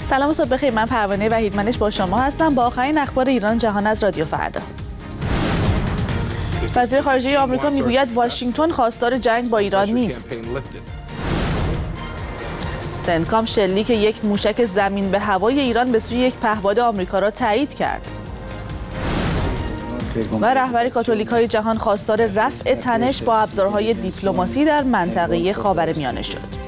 سلام و صبح بخیر. من پروانه وحیدمنش با شما هستم با آخرین اخبار ایران جهان از رادیو فردا. وزیر خارجه آمریکا میگوید واشنگتن خواستار جنگ با ایران نیست. سنتکام شلیک یک موشک زمین به هوای ایران به سوی یک پهپاد آمریکا را تایید کرد. و رهبر کاتولیک‌های جهان خواستار رفع تنش با ابزارهای دیپلماسی در منطقه خاورمیانه شد.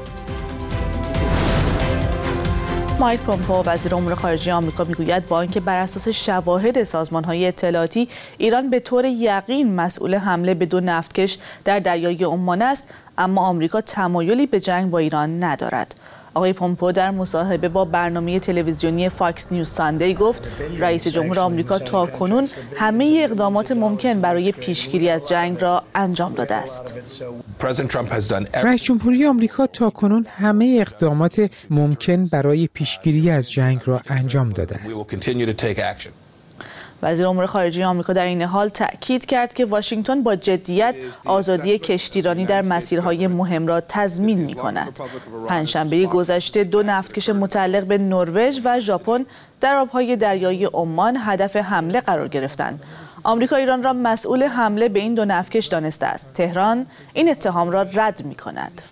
مایک پومپئو وزیر امور خارجه آمریکا میگوید با اینکه بر اساس شواهد سازمان‌های اطلاعاتی ایران به طور یقین مسئول حمله به 2 نفتکش در دریای عمان است، اما آمریکا تمایلی به جنگ با ایران ندارد. آقای پومپئو در مصاحبه با برنامه تلویزیونی فاکس نیوز ساندی گفت رئیس جمهور آمریکا تاکنون همه اقدامات ممکن برای پیشگیری از جنگ را انجام داده است. رئیس جمهوری آمریکا تاکنون همه اقدامات ممکن برای پیشگیری از جنگ را انجام داده است. وزیر امور خارجه آمریکا در این حال تأکید کرد که واشنگتن با جدیت آزادی کشتیرانی در مسیرهای مهم را تضمین می‌کند. پنجشنبه گذشته 2 نفتکش متعلق به نروژ و ژاپن در آبهای دریایی عمان هدف حمله قرار گرفتند. آمریکا ایران را مسئول حمله به این 2 نفتکش دانسته است. تهران این اتهام را رد می‌کند.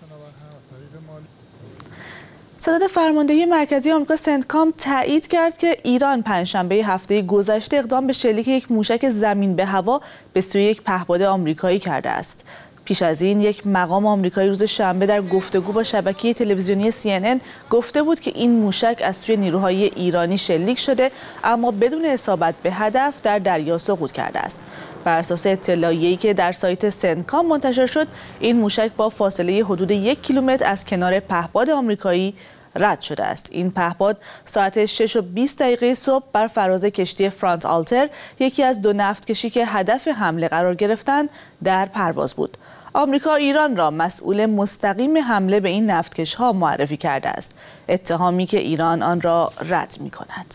صدر فرماندهی مرکزی آمریکا سنتکام تایید کرد که ایران پنجشنبه هفته گذشته اقدام به شلیک یک موشک زمین به هوا به سوی یک پهپاد آمریکایی کرده است. پیش از این یک مقام آمریکایی روز شنبه در گفتگو با شبکه تلویزیونی CNN گفته بود که این موشک از سوی نیروهای ایرانی شلیک شده اما بدون اصابت به هدف در دریا سقوط کرده است. بر اساس اطلاعیه‌ای که در سایت سنتکام منتشر شد، این موشک با فاصله حدود 1 کیلومتر از کنار پهپاد آمریکایی رد شده است. این پهپاد ساعت 6:20 صبح بر فراز کشتی فرانت آلتر، یکی از 2 نفتکشی که هدف حمله قرار گرفتند، در پرواز بود. آمریکا ایران را مسئول مستقیم حمله به این نفتکش‌ها معرفی کرده است، اتهامی که ایران آن را رد می‌کند.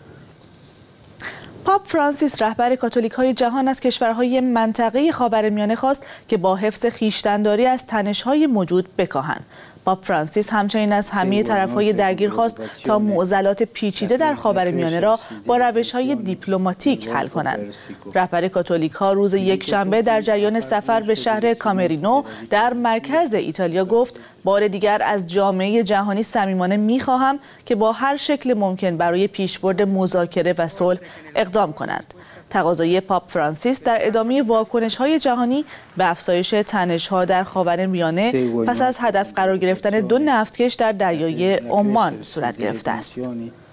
پاپ فرانسیس رهبر کاتولیک‌های جهان از کشورهای منطقه خاورمیانه خواست که با حفظ خویشتن‌داری از تنش‌های موجود بکاهند. پاپ فرانسیس همچنین از همه طرف‌های درگیر خواست تا معضلات پیچیده در خاورمیانه را با روش‌های دیپلماتیک حل کنند. رهبر کاتولیک‌ها روز یکشنبه در جریان سفر به شهر کامرینو در مرکز ایتالیا گفت بار دیگر از جامعه جهانی صمیمانه می‌خواهم که با هر شکل ممکن برای پیشبرد مذاکره و صلح اقدام کنند. تقاضای پاپ فرانسیس در ادامه واکنش‌های جهانی به افزایش تنش‌ها در خاورمیانه پس از هدف قرار گرفتن 2 نفتکش در دریای عمان صورت گرفته است.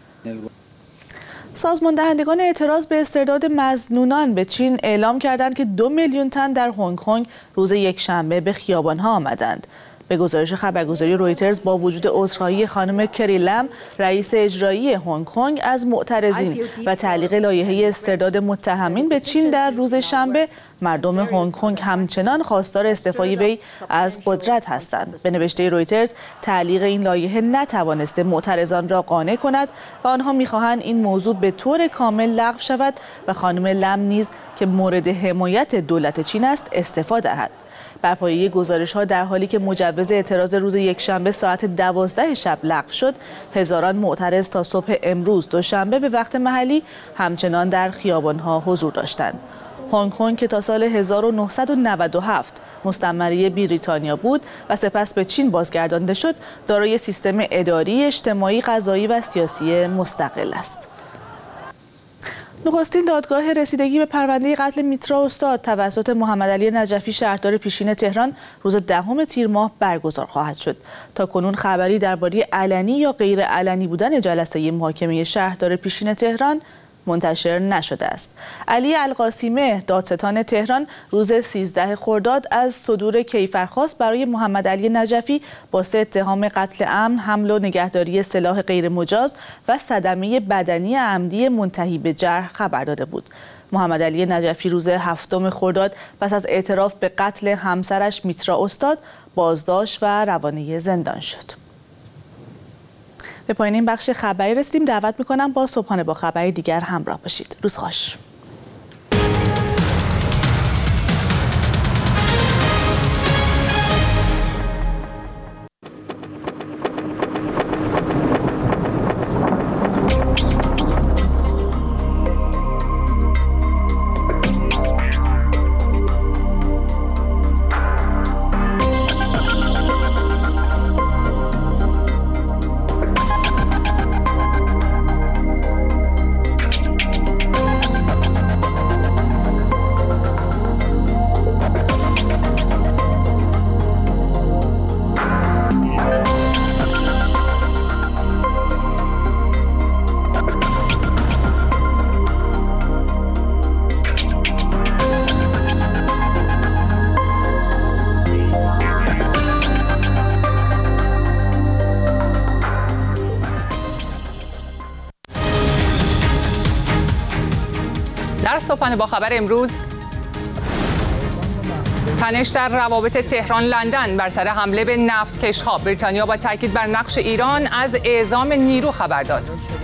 سازمان دهندگان اعتراض به استرداد مظنونان به چین اعلام کردند که 2 میلیون تن در هنگ کنگ روز یکشنبه به خیابان‌ها آمدند. به گزارش خبرگزاری رویترز با وجود عذرخواهی خانم کری لم رئیس اجرایی هنگ کنگ از معترضین و تعلیق لایحه استرداد متهمین به چین در روز شنبه، مردم هنگ کنگ همچنان خواستار استعفای وی از قدرت هستند. به نوشته رویترز تعلیق این لایحه نتوانسته معترضان را قانع کند و آنها می‌خواهند این موضوع به طور کامل لغو شود و خانم لم نیز که مورد حمایت دولت چین است استعفا دهد. بر پایه گزارش‌ها در حالی که مجوز اعتراض روز یکشنبه ساعت 12 شب لغو شد، هزاران معترض تا صبح امروز دوشنبه به وقت محلی همچنان در خیابان‌ها حضور داشتند. هنگ کنگ که تا سال 1997 مستعمره بریتانیا بود و سپس به چین بازگردانده شد، دارای سیستم اداری، اجتماعی، قضایی و سیاسی مستقل است. نخستین دادگاه رسیدگی به پرونده قتل میترا استاد توسط محمدعلی نجفی شهردار پیشین تهران روز 10 تیر ماه برگزار خواهد شد. تاکنون خبری درباره علنی یا غیر علنی بودن جلسه محاکمه شهردار پیشین تهران منتشر نشده است. علی القاسیمه دادستان تهران روز 13 خرداد از صدور کیفرخواست برای محمدعلی نجفی با 3 اتهام قتل عمد، حمل و نگهداری سلاح غیر مجاز و صدمه بدنی عمدی منتهی به جرح خبر داده بود. محمدعلی نجفی روز 7 خرداد پس از اعتراف به قتل همسرش میترا استاد بازداشت و روانه زندان شد. به پایان این بخش خبری رسیدیم. دعوت میکنم با صبحانه با خبری دیگر همراه باشید. روز خوش. در صبحانه با خبر امروز، تنش در روابط تهران لندن بر سر حمله به نفتکش‌ها. بریتانیا با تاکید بر نقش ایران از اعزام نیرو خبر داد.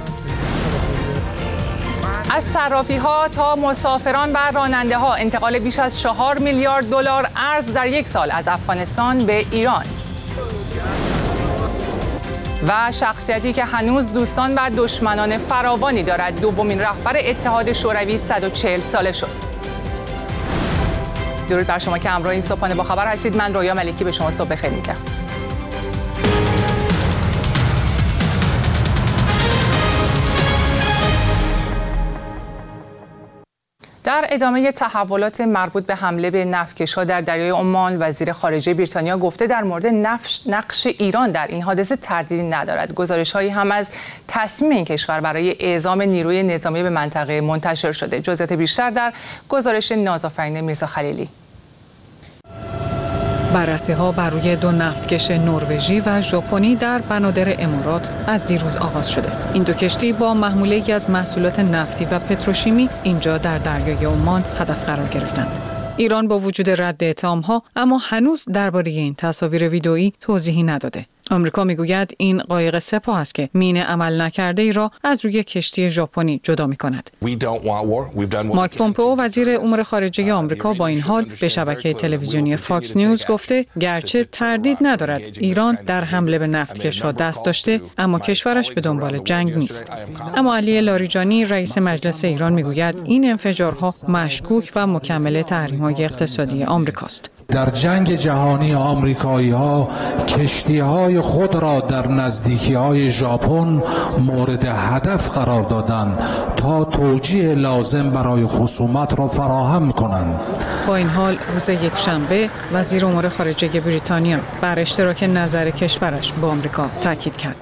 از صرافی‌ها تا مسافران و راننده‌ها انتقال بیش از 4 میلیارد دلار ارز در یک سال از افغانستان به ایران. و شخصیتی که هنوز دوستان و دشمنان فراوانی دارد، دومین رهبر اتحاد شوروی 140 ساله شد. درود بر شما که همراه این صبحانه با خبر هستید. من رویا ملکی به شما صبح بخیر میگم. در ادامه تحولات مربوط به حمله به نفتکش‌ها در دریای عمان، وزیر خارجه بریتانیا گفته در مورد نقش ایران در این حادثه تردیدی ندارد. گزارش‌هایی هم از تصمیم این کشور برای اعزام نیروی نظامی به منطقه منتشر شده. جزئیات بیشتر در گزارش نازآفرین میرزا خلیلی. بررسی‌ها بر روی 2 نفتکش نروژی و ژاپنی در بنادر امارات از دیروز آغاز شده. این 2 کشتی با محموله‌ای از محصولات نفتی و پتروشیمی اینجا در دریای عمان هدف قرار گرفتند. ایران با وجود رد اتهام‌ها اما هنوز درباره این تصاویر ویدئویی توضیحی نداده. آمریکا میگوید این قایق سپاه است که مین عمل نکرده ای را از روی کشتی ژاپنی جدا می‌کند. مایک پومپئو وزیر امور خارجه آمریکا با این حال به شبکه تلویزیونی فاکس نیوز گفته گرچه تردید ندارد ایران در حمله به نفتکش‌ها دست داشته، اما کشورش به دنبال جنگ نیست. اما علی لاریجانی رئیس مجلس ایران میگوید این انفجارها مشکوک و مکمل تحریم‌های اقتصادی آمریکاست. در جنگ جهانی آمریکایی‌ها کشتی‌های خود را در نزدیکی‌های ژاپن مورد هدف قرار دادند تا توجیه لازم برای خصومت را فراهم کنند. با این حال روز یکشنبه وزیر امور خارجه بریتانیا بر اشتراک نظر کشورش با آمریکا تاکید کرد.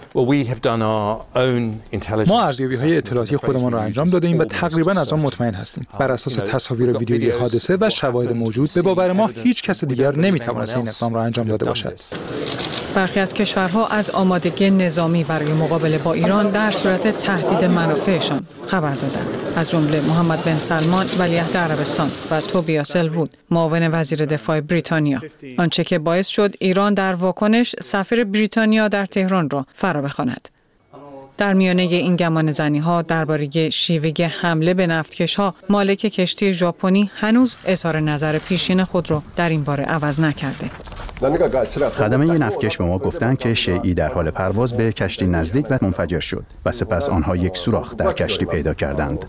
ما ارزیابی‌های اطلاعاتی خودمان را انجام داده‌ایم و تقریباً از آن مطمئن هستیم. بر اساس تصاویر ویدیویی حادثه و شواهد موجود به باور ما هیچ کس دیگر نمی‌تواند این اقدام را انجام داده باشد. برخی از کشورها از آمادگی نظامی برای مقابله با ایران در صورت تهدید منافعشان خبر دادند. از جمله محمد بن سلمان ولیعهد عربستان و توبیاس الوود معاون وزیر دفاع بریتانیا، آنچه که باعث شد ایران در واکنش سفیر بریتانیا در تهران را فرا بخواند. در میانه این گمانه‌زنی‌ها درباره شیوه حمله به نفتکش‌ها، مالک کشتی ژاپنی هنوز اظهار نظر پیشین خود را در این باره عوض نکرده. خدمه نفتکش به ما گفتند که شیعی در حال پرواز به کشتی نزدیک و منفجر شد و سپس آنها یک سوراخ در کشتی پیدا کردند.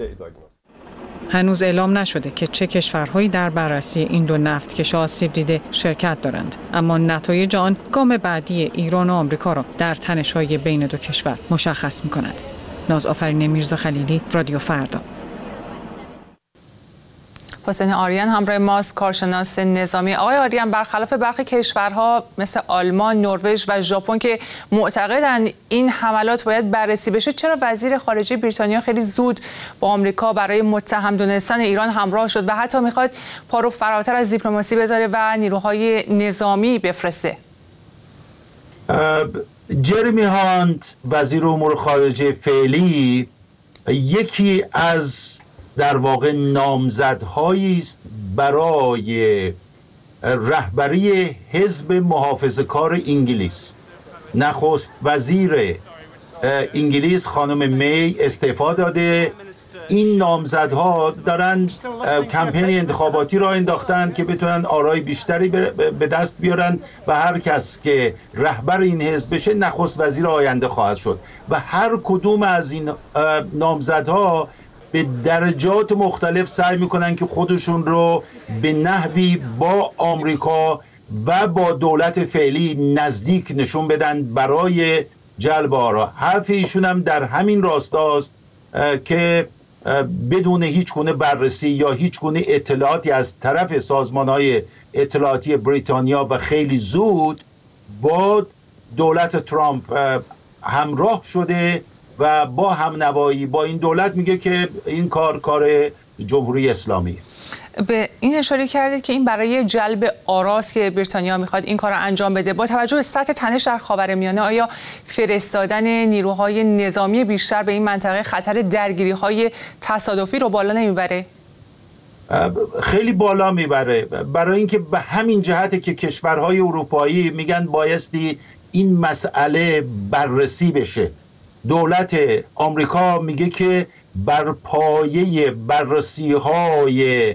هنوز اعلام نشده که چه کشورهایی در بررسی این 2 نفتکش آسیب دیده شرکت دارند، اما نتایج آن گام بعدی ایران و آمریکا را در تنش‌های بین 2 کشور مشخص می‌کند. نازآفرین میرزا خلیلی، رادیو فردا. حسین آریان همراه ماست، کارشناس نظامی. آقای آریان، برخلاف برخی کشورها مثل آلمان، نروژ و ژاپن که معتقدند این حملات باید بررسی بشه، چرا وزیر خارجه بریتانیا خیلی زود با آمریکا برای متهم دونستن ایران همراه شد و حتی میخواد پا رو فراتر از دیپلماسی بذاره و نیروهای نظامی بفرسته؟ جرمی هانت وزیر امور خارجه فعلی یکی از در واقع نامزدهایی است برای رهبری حزب محافظه‌کار انگلیس. نخست وزیر انگلیس خانم می استعفا داده. این نامزدها دارن کمپین انتخاباتی را انداختن که بتونن آرای بیشتری به دست بیارن و هر کس که رهبر این حزب بشه نخست وزیر آینده خواهد شد و هر کدوم از این نامزدها به درجات مختلف سعی میکنن که خودشون رو به نحوی با آمریکا و با دولت فعلی نزدیک نشون بدن برای جلب آرا. حرف ایشون هم در همین راستاست که بدون هیچ گونه بررسی یا هیچ گونه اطلاعاتی از طرف سازمان‌های اطلاعاتی بریتانیا و خیلی زود با دولت ترامپ همراه شده و با همنوایی با این دولت میگه که این کار جمهوری اسلامی. به این اشاره کردید که این برای جلب آراست که بریتانیا میخواد این کار رو انجام بده. با توجه به سطح تنش در خاورمیانه آیا فرستادن نیروهای نظامی بیشتر به این منطقه خطر درگیری‌های تصادفی رو بالا نمیبره؟ خیلی بالا میبره، برای اینکه به همین جهته که کشورهای اروپایی میگن بایستی این مسئله بررسی بشه. دولت آمریکا میگه که بر پایه بررسی‌های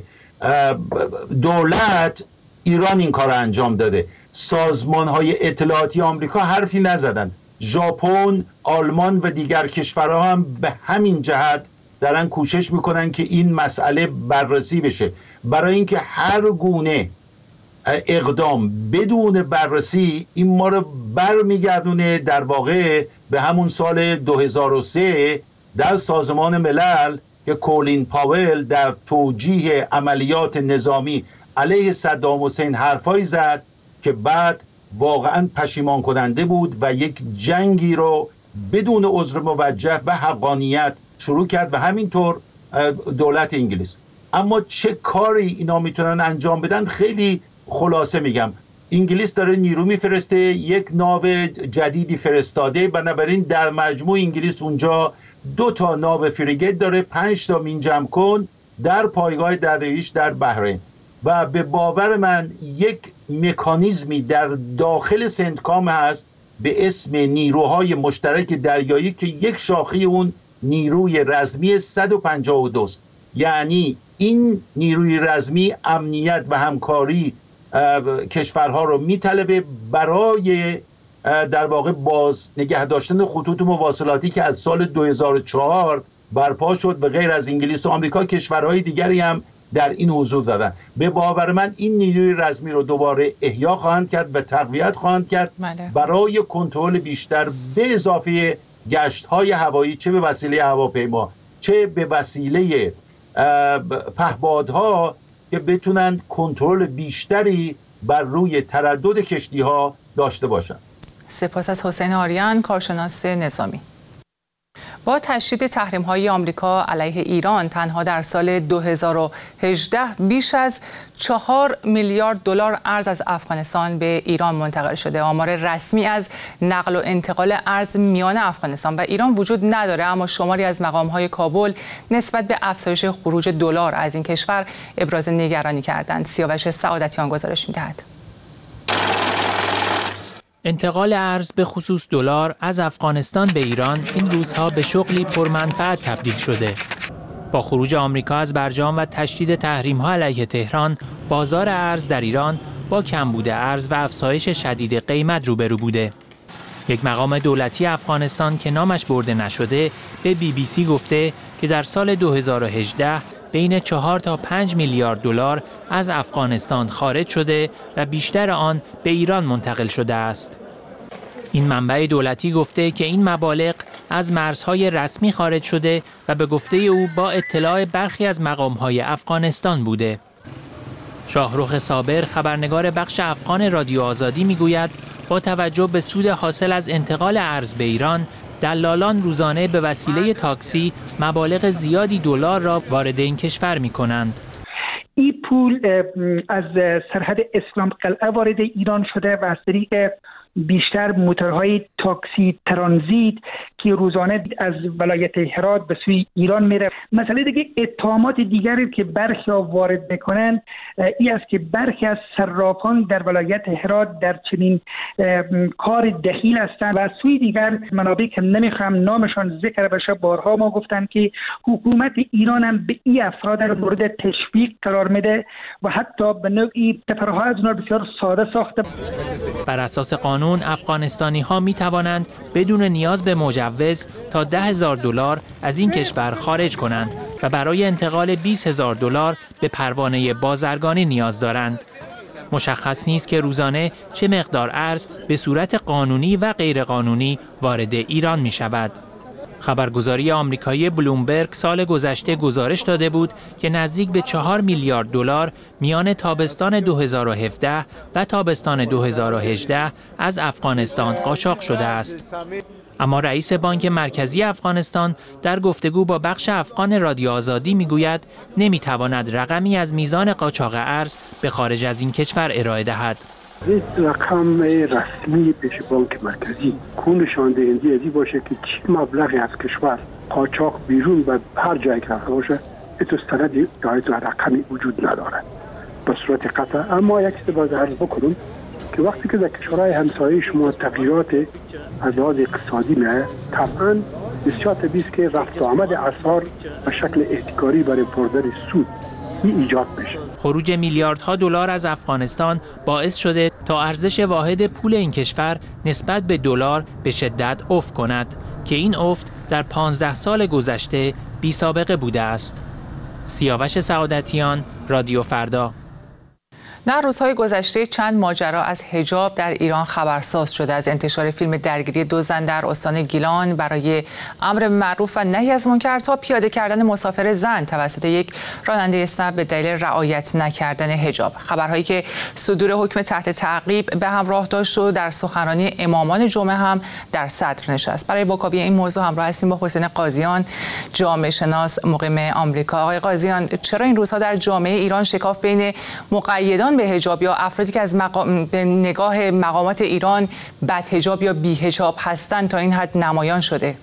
دولت ایران این کار انجام داده. سازمان‌های اطلاعاتی آمریکا حرفی نزدن. ژاپن، آلمان و دیگر کشورها هم به همین جهت دارن کوشش میکنن که این مسئله بررسی بشه، برای اینکه هر گونه اقدام بدون بررسی این ما رو برمیگردونه در واقع به همون سال 2003 در سازمان ملل که کولین پاول در توجیه عملیات نظامی علیه صدام حسین حرفایی زد که بعد واقعا پشیمان کننده بود و یک جنگی رو بدون عذر موجه و حقانیت شروع کرد و همینطور دولت انگلیس. اما چه کاری اینا میتونن انجام بدن؟ خیلی خلاصه میگم. انگلیس داره نیرو میفرسته، یک ناو جدیدی فرستاده، بنابراین در مجموع انگلیس اونجا 2 ناو فریگت داره، 5 مین جمع کن در پایگاه دریاییش در بحرین. و به باور من یک مکانیزمی در داخل سنتکام هست به اسم نیروهای مشترک دریایی که یک شاخه اون نیروی رزمی 152 است. یعنی این نیروی رزمی امنیت و همکاری کشورها رو میطلبه برای در واقع باز نگه داشتن خطوط مواصلاتی که از سال 2004 برپا شد و غیر از انگلیس و آمریکا کشورهای دیگری هم در این حضور دادن. به باور من این نیروی رزمی رو دوباره احیا خواهند کرد و تقویت خواهند کرد برای کنترل بیشتر به اضافه گشت‌های هوایی، چه به وسیله هواپیما چه به وسیله پهپادها، که بتونن کنترل بیشتری بر روی تردد کشتی‌ها داشته باشند. سپاس از حسین آریان، کارشناس نظامی. با تشدید تحریم‌های آمریکا علیه ایران تنها در سال 2018 بیش از 4 میلیارد دلار ارز از افغانستان به ایران منتقل شده. آمار رسمی از نقل و انتقال ارز میان افغانستان و ایران وجود نداره، اما شماری از مقام‌های کابل نسبت به افزایش خروج دلار از این کشور ابراز نگرانی کردند. سیاوش سعادتیان گزارش می‌دهد. انتقال ارز به خصوص دلار از افغانستان به ایران این روزها به شغلی پرمنفعت تبدیل شده. با خروج آمریکا از برجام و تشدید تحریم‌ها علیه تهران، بازار ارز در ایران با کمبود ارز و افزایش شدید قیمت روبرو بوده. یک مقام دولتی افغانستان که نامش برده نشده به BBC گفته که در سال 2018 بین 4 تا 5 میلیارد دلار از افغانستان خارج شده و بیشتر آن به ایران منتقل شده است. این منبع دولتی گفته که این مبالغ از مرزهای رسمی خارج شده و به گفته او با اطلاع برخی از مقام‌های افغانستان بوده. شاهرخ صابر، خبرنگار بخش افغان رادیو آزادی میگوید با توجه به سود حاصل از انتقال ارز به ایران، دلالان روزانه به وسیله تاکسی مبالغ زیادی دلار را وارد این کشور می‌کنند. این پول از سرحد اسلام قلعه وارد ایران شده و از طریق بیشتر موتورهای تاکسی ترانزیت که روزانه از ولایت هرات به سوی ایران میره. مسئله دیگه اتهامات دیگری که برخی وارد میکنن این است که برخی از صرافان در ولایت هرات در چنین کار دخیل هستند و از سوی دیگر منابع که نمیخوام نامشان ذکر بشه بارها ما گفتن که حکومت ایران هم به این افراد در مورد تشویق قرار میده و حتی به نوعی تفرها از اونها بسیار ساده ساخته. بر اساس قانون افغانستانی ها می توانند بدون نیاز به مجوز تا 10,000 دلار از این کشور خارج کنند و برای انتقال 20,000 دلار به پروانه بازرگانی نیاز دارند. مشخص نیست که روزانه چه مقدار ارز به صورت قانونی و غیرقانونی وارد ایران می شود. خبرگزاری آمریکایی بلومبرگ سال گذشته گزارش داده بود که نزدیک به 4 میلیارد دلار میان تابستان 2017 و تابستان 2018 از افغانستان قاچاق شده است. اما رئیس بانک مرکزی افغانستان در گفتگو با بخش افغان رادیو آزادی میگوید نمیتواند رقمی از میزان قاچاق ارز به خارج از این کشور ارائه دهد. هیچ رقم رسمی پیش بانک مرکزی نشان دهنده ازی باشه که چه مبلغی از کشور قاچاق بیرون و هر جایی که رفته باشه اتو سندی یا اتو رقمی وجود ندارد به صورت قطع. اما یک چیز باید عرض بکنم که وقتی که در کشورهای همسایه شما تغییرات از لحاظ اقتصادی نه، طبعا بسیار طبیعی است که رفت و آمد اسعار به شکل احتکاری برای بردن سود ایجاد بشه. خروج میلیاردها دلار از افغانستان باعث شده تا ارزش واحد پول این کشور نسبت به دلار به شدت افت کند که این افت در 15 سال گذشته بی سابقه بوده است. سیاوش سعادتیان، رادیو فردا. در روزهای گذشته چند ماجرا از حجاب در ایران خبرساز شده. از انتشار فیلم درگیری 2 زن در استان گیلان برای امر معروف و نهی از منکر تا پیاده کردن مسافر زن توسط یک راننده اسنپ به دلیل رعایت نکردن حجاب. خبرهایی که صدور حکم تحت تعقیب به همراه داشت و در سخنرانی امامان جمعه هم در صدر نشست. برای واکاوی این موضوع همراه هستیم با حسین قاضیان، جامعه شناس مقیم آمریکا. آقای قاضیان، چرا این روزها در جامعه ایران شکاف بین مقیدان به حجاب یا افرادی که از به نگاه مقامات ایران بد حجاب یا بی حجاب هستند تا این حد نمایان شده؟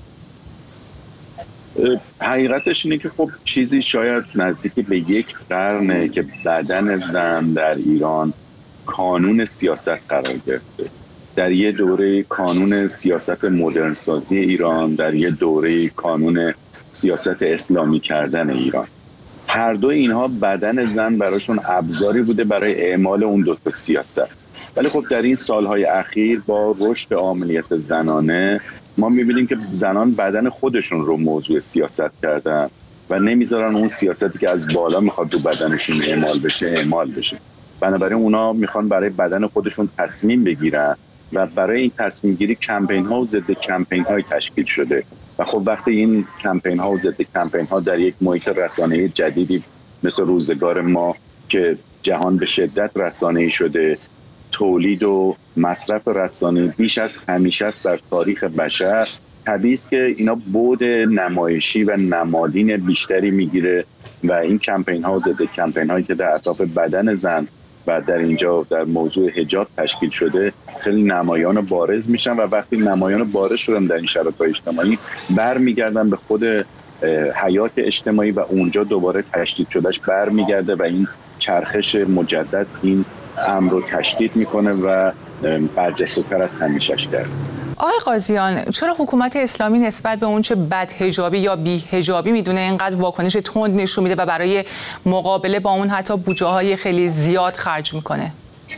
حقیقتش اینه که خب چیزی شاید نزدیک به 1 قرنه که بدن زن در ایران کانون سیاست قرار گرفته. در یه دوره کانون سیاست مدرن سازی ایران، در یه دوره کانون سیاست اسلامی کردن ایران. هر دو اینها بدن زن براشون ابزاری بوده برای اعمال اون 2 تا سیاست. ولی خب در این سالهای اخیر با رشد عاملیت زنانه ما می‌بینیم که زنان بدن خودشون رو موضوع سیاست کردن و نمیذارن اون سیاستی که از بالا میخواد تو بدنشون اعمال بشه. بنابراین اونا میخوان برای بدن خودشون تصمیم بگیرن و برای این تصمیم گیری کمپین ها و ضد کمپین های تشکیل شده. و خب وقتی این کمپین ها و ضد کمپین ها در یک محیط رسانه‌ای جدیدی مثل روزگار ما که جهان به شدت رسانه‌ای شده، تولید و مصرف رسانه‌ای بیش از همیشه است در تاریخ بشر، طبیعی است که اینا بعد نمایشی و نمادین بیشتری میگیره و این کمپین ها و ضد کمپین هایی که در اطراف بدن زن و در اینجا در موضوع حجاب تشکیل شده خیلی نمایان و بارز میشن و وقتی نمایان و بارز شدن در این شبکه‌های اجتماعی برمیگردن به خود حیات اجتماعی و اونجا دوباره تشدید شدهش برمیگرده و این چرخش مجدد این امر رو تشدید میکنه و برجسته‌تر از همیشه‌اش کرده. آقای قاضیان، چرا حکومت اسلامی نسبت به اون چه بد حجابی یا بی حجابی میدونه اینقدر واکنش تند نشون میده و برای مقابله با اون حتی بودجه‌های خیلی زیاد خرج میکنه؟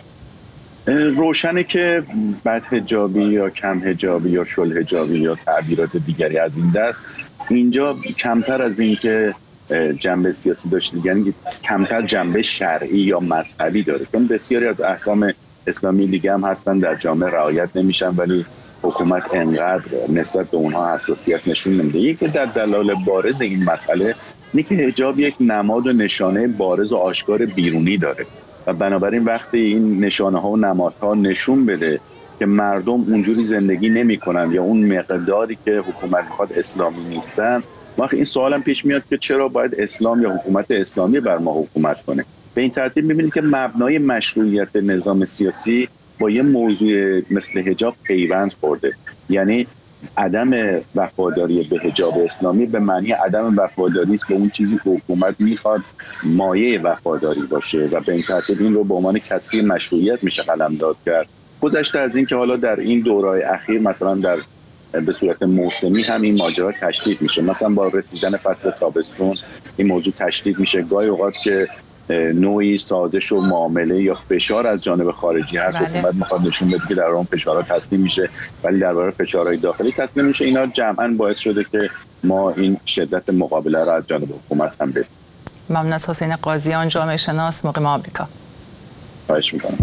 روشنه که بد حجابی یا کم حجابی یا شل حجابی یا تعبیرات دیگری از این دست اینجا کمتر از این که جنبه سیاسی داشته، یعنی کمتر جنبه شرعی یا مذهبی داره، چون بسیاری از احکام اسلامی دیگه هم هستن در جامعه رعایت نمیشن ولی حکومت انقدر نسبت به اونها حساسیت نشون نمیده. یکی در دلایل بارز این مسئله اینه که حجاب یک نماد و نشانه بارز و آشکار بیرونی داره و بنابراین وقتی این نشانه ها و نمادها نشون بده که مردم اونجوری زندگی نمی‌کنن یا اون مقداری که حکومت می‌خواد اسلامی نیستن، وقتی این سوال هم پیش میاد که چرا باید اسلام یا حکومت اسلامی بر ما حکومت کنه. به این ترتیب می‌بینیم که مبنای مشروعیت نظام سیاسی با یه موضوع مثل حجاب پیوند خورده، یعنی عدم وفاداری به حجاب اسلامی به معنی عدم وفاداری است به اون چیزی که حکومت میخواد مایه وفاداری باشه و به این ترتیب این رو به عنوان کسری مشروعیت میشه قلمداد کرد. گذشته از این که حالا در این دورهای اخیر مثلا در به صورت موسمی هم این ماجرا تشدید میشه، مثلا با رسیدن فصل تابستون این موضوع تشدید میشه، گاهی اوقات که نوعی سازش و معامله یا فشار از جانب خارجی هست حکومت میخواد نشون بده که در اون فشارها تسلیم میشه ولی در برابر فشارهای داخلی تسلیم میشه. اینا جمعاً باعث شده که ما این شدت مقابله را از جانب حکومت هم ببینیم. ممنون از حسین قاضیان، جامعه شناس مقیم آمریکا. خواهش میکنم.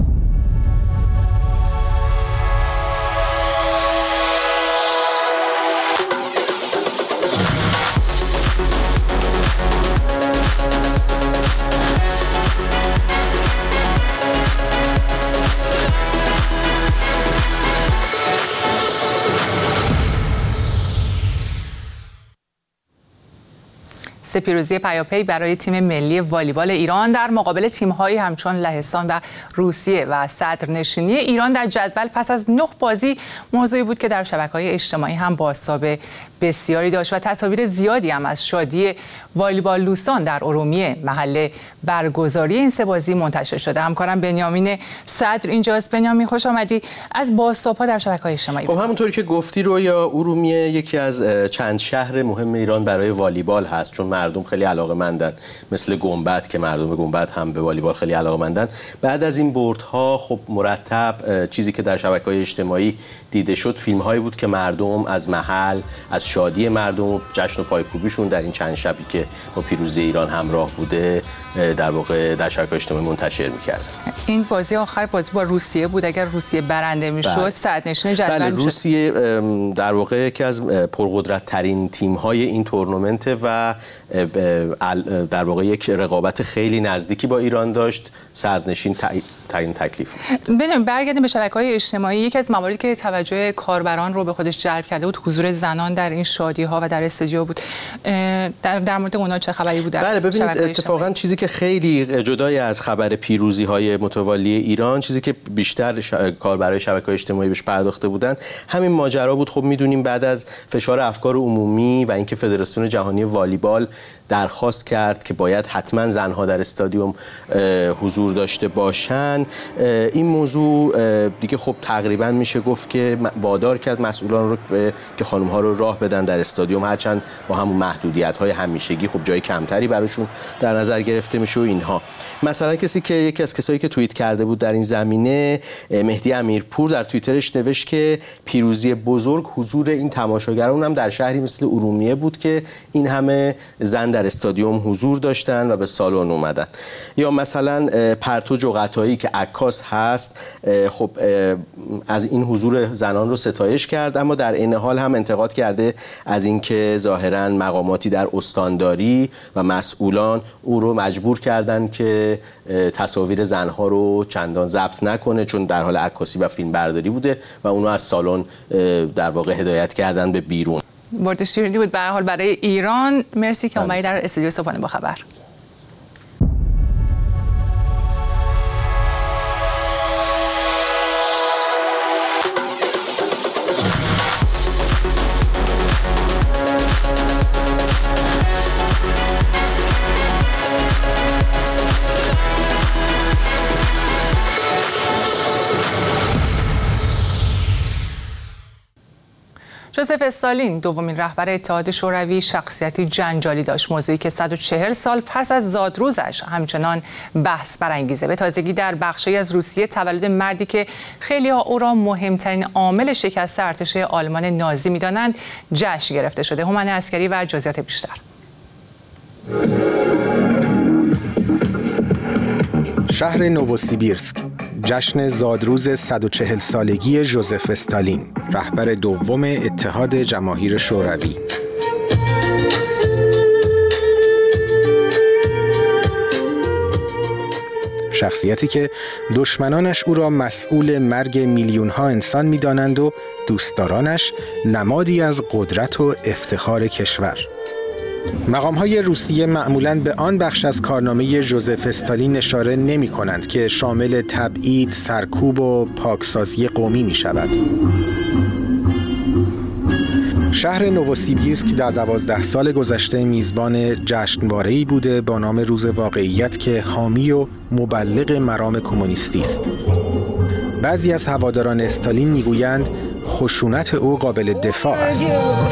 پیروزی پیاپی برای تیم ملی والیبال ایران در مقابل تیم‌هایی همچون لهستان و روسیه و صدرنشینی ایران در جدول پس از 9 بازی موضوعی بود که در شبکه‌های اجتماعی هم بازتاب بسیاری داشت و تصاویر زیادی هم از شادی والیبال دوستان در ارومیه محل برگزاری این سه بازی منتشر شده. همکارم بنیامین صدر اینجاست. بنیامین خوش آمدی. از بازتاب‌ها در شبکه‌های اجتماعی خب همونطوری که گفتی رویا، ارومیه یکی از چند شهر مهم ایران برای والیبال هست، چون مردم خیلی علاقه‌مندن، مثل گنبد که مردم گنبد هم به والیبال خیلی علاقه‌مندن. بعد از این بردها خب مرتب چیزی که در شبکه‌های اجتماعی دیده شد فیلم‌هایی بود که مردم از محل، از شادی مردم، جشن و پایکوبیشون در این چند شبی که با پیروزی ایران همراه بوده در واقع در شبکه‌های اجتماعی منتشر می‌کردن. این بازی آخر بازی با روسیه بود. اگر روسیه برنده می‌شد صدرنشین جدول می‌شد. روسیه در واقع یکی از پرقدرت‌ترین تیم‌های این تورنمنت و در واقع یک رقابت خیلی نزدیکی با ایران داشت. صدرنشین تعیین تکلیف شد. ببینیم برگردیم به شبکه‌های اجتماعی. یکی از مواردی که توجه کاربران رو به خودش جلب کرده بود حضور زنان در این شادی‌ها و در استودیو بود. در مورد اونها چه خبری بود؟ بله ببینید اتفاقا چیزی که خیلی جدای از خبر پیروزی‌های متوالی ایران، چیزی که بیشتر کاربرای شبکه‌های اجتماعی بهش پرداخته بودن همین ماجرا بود. خب می‌دونیم بعد از فشار افکار عمومی و اینکه فدراسیون جهانی والیبال درخواست کرد که باید حتما زنها در استادیوم حضور داشته باشن، این موضوع دیگه خب تقریبا میشه گفت که وادار کرد مسئولان رو که خانم‌ها رو راه بدن در استادیوم، هرچند با همون محدودیت‌های همیشگی خب جای کمتری براشون در نظر گرفته میشه و اینها. مثلا یکی از کسایی که توییت کرده بود در این زمینه، مهدی امیرپور، در توییترش نوشت که پیروزی بزرگ حضور این تماشاگران هم در شهری مثل ارومیه بود که این همه زن در استادیوم حضور داشتن و به سالن اومدن. یا مثلا پرتو جغتایی که عکاس هست، خب از این حضور زنان رو ستایش کرد، اما در این حال هم انتقاد کرده از اینکه ظاهراً مقاماتی در استانداری و مسئولان او رو مجبور کردن که تصاویر زنها رو چندان ضبط نکنه، چون در حال عکاسی و فیلم برداری بوده و اونو از سالن در واقع هدایت کردن به بیرون. وارد شیرینی بود به هر حال برای ایران. مرسی که اومدی در استودیو صبحانه با خبر. ژوزف استالین دومین رهبر اتحاد شوروی شخصیتی جنجالی داشت، موضوعی که 140 سال پس از زادروزش همچنان بحث برانگیزه. به تازگی در بخشی از روسیه تولد مردی که خیلی‌ها او را مهمترین عامل شکست ارتش آلمان نازی می‌دانند جشن گرفته شده. هومن عسکری و جزئیات بیشتر. شهر نووسیبیرسک، جشن زادروز 140 سالگی ژوزف استالین، رهبر دوم اتحاد جماهیر شوروی. شخصیتی که دشمنانش او را مسئول مرگ میلیون‌ها انسان می‌دانند و دوستدارانش نمادی از قدرت و افتخار کشور. مقام‌های روسیه معمولاً به آن بخش از کارنامه ژوزف استالین اشاره نمی‌کنند که شامل تبعید، سرکوب و پاکسازی قومی می‌شود. شهر نووسیبیرسک در 12 سال گذشته میزبان جشنواره‌ای بوده با نام روز واقعیت که حامی و مبلغ مرام کمونیستی است. بعضی از هواداران استالین میگویند خشونت او قابل دفاع است.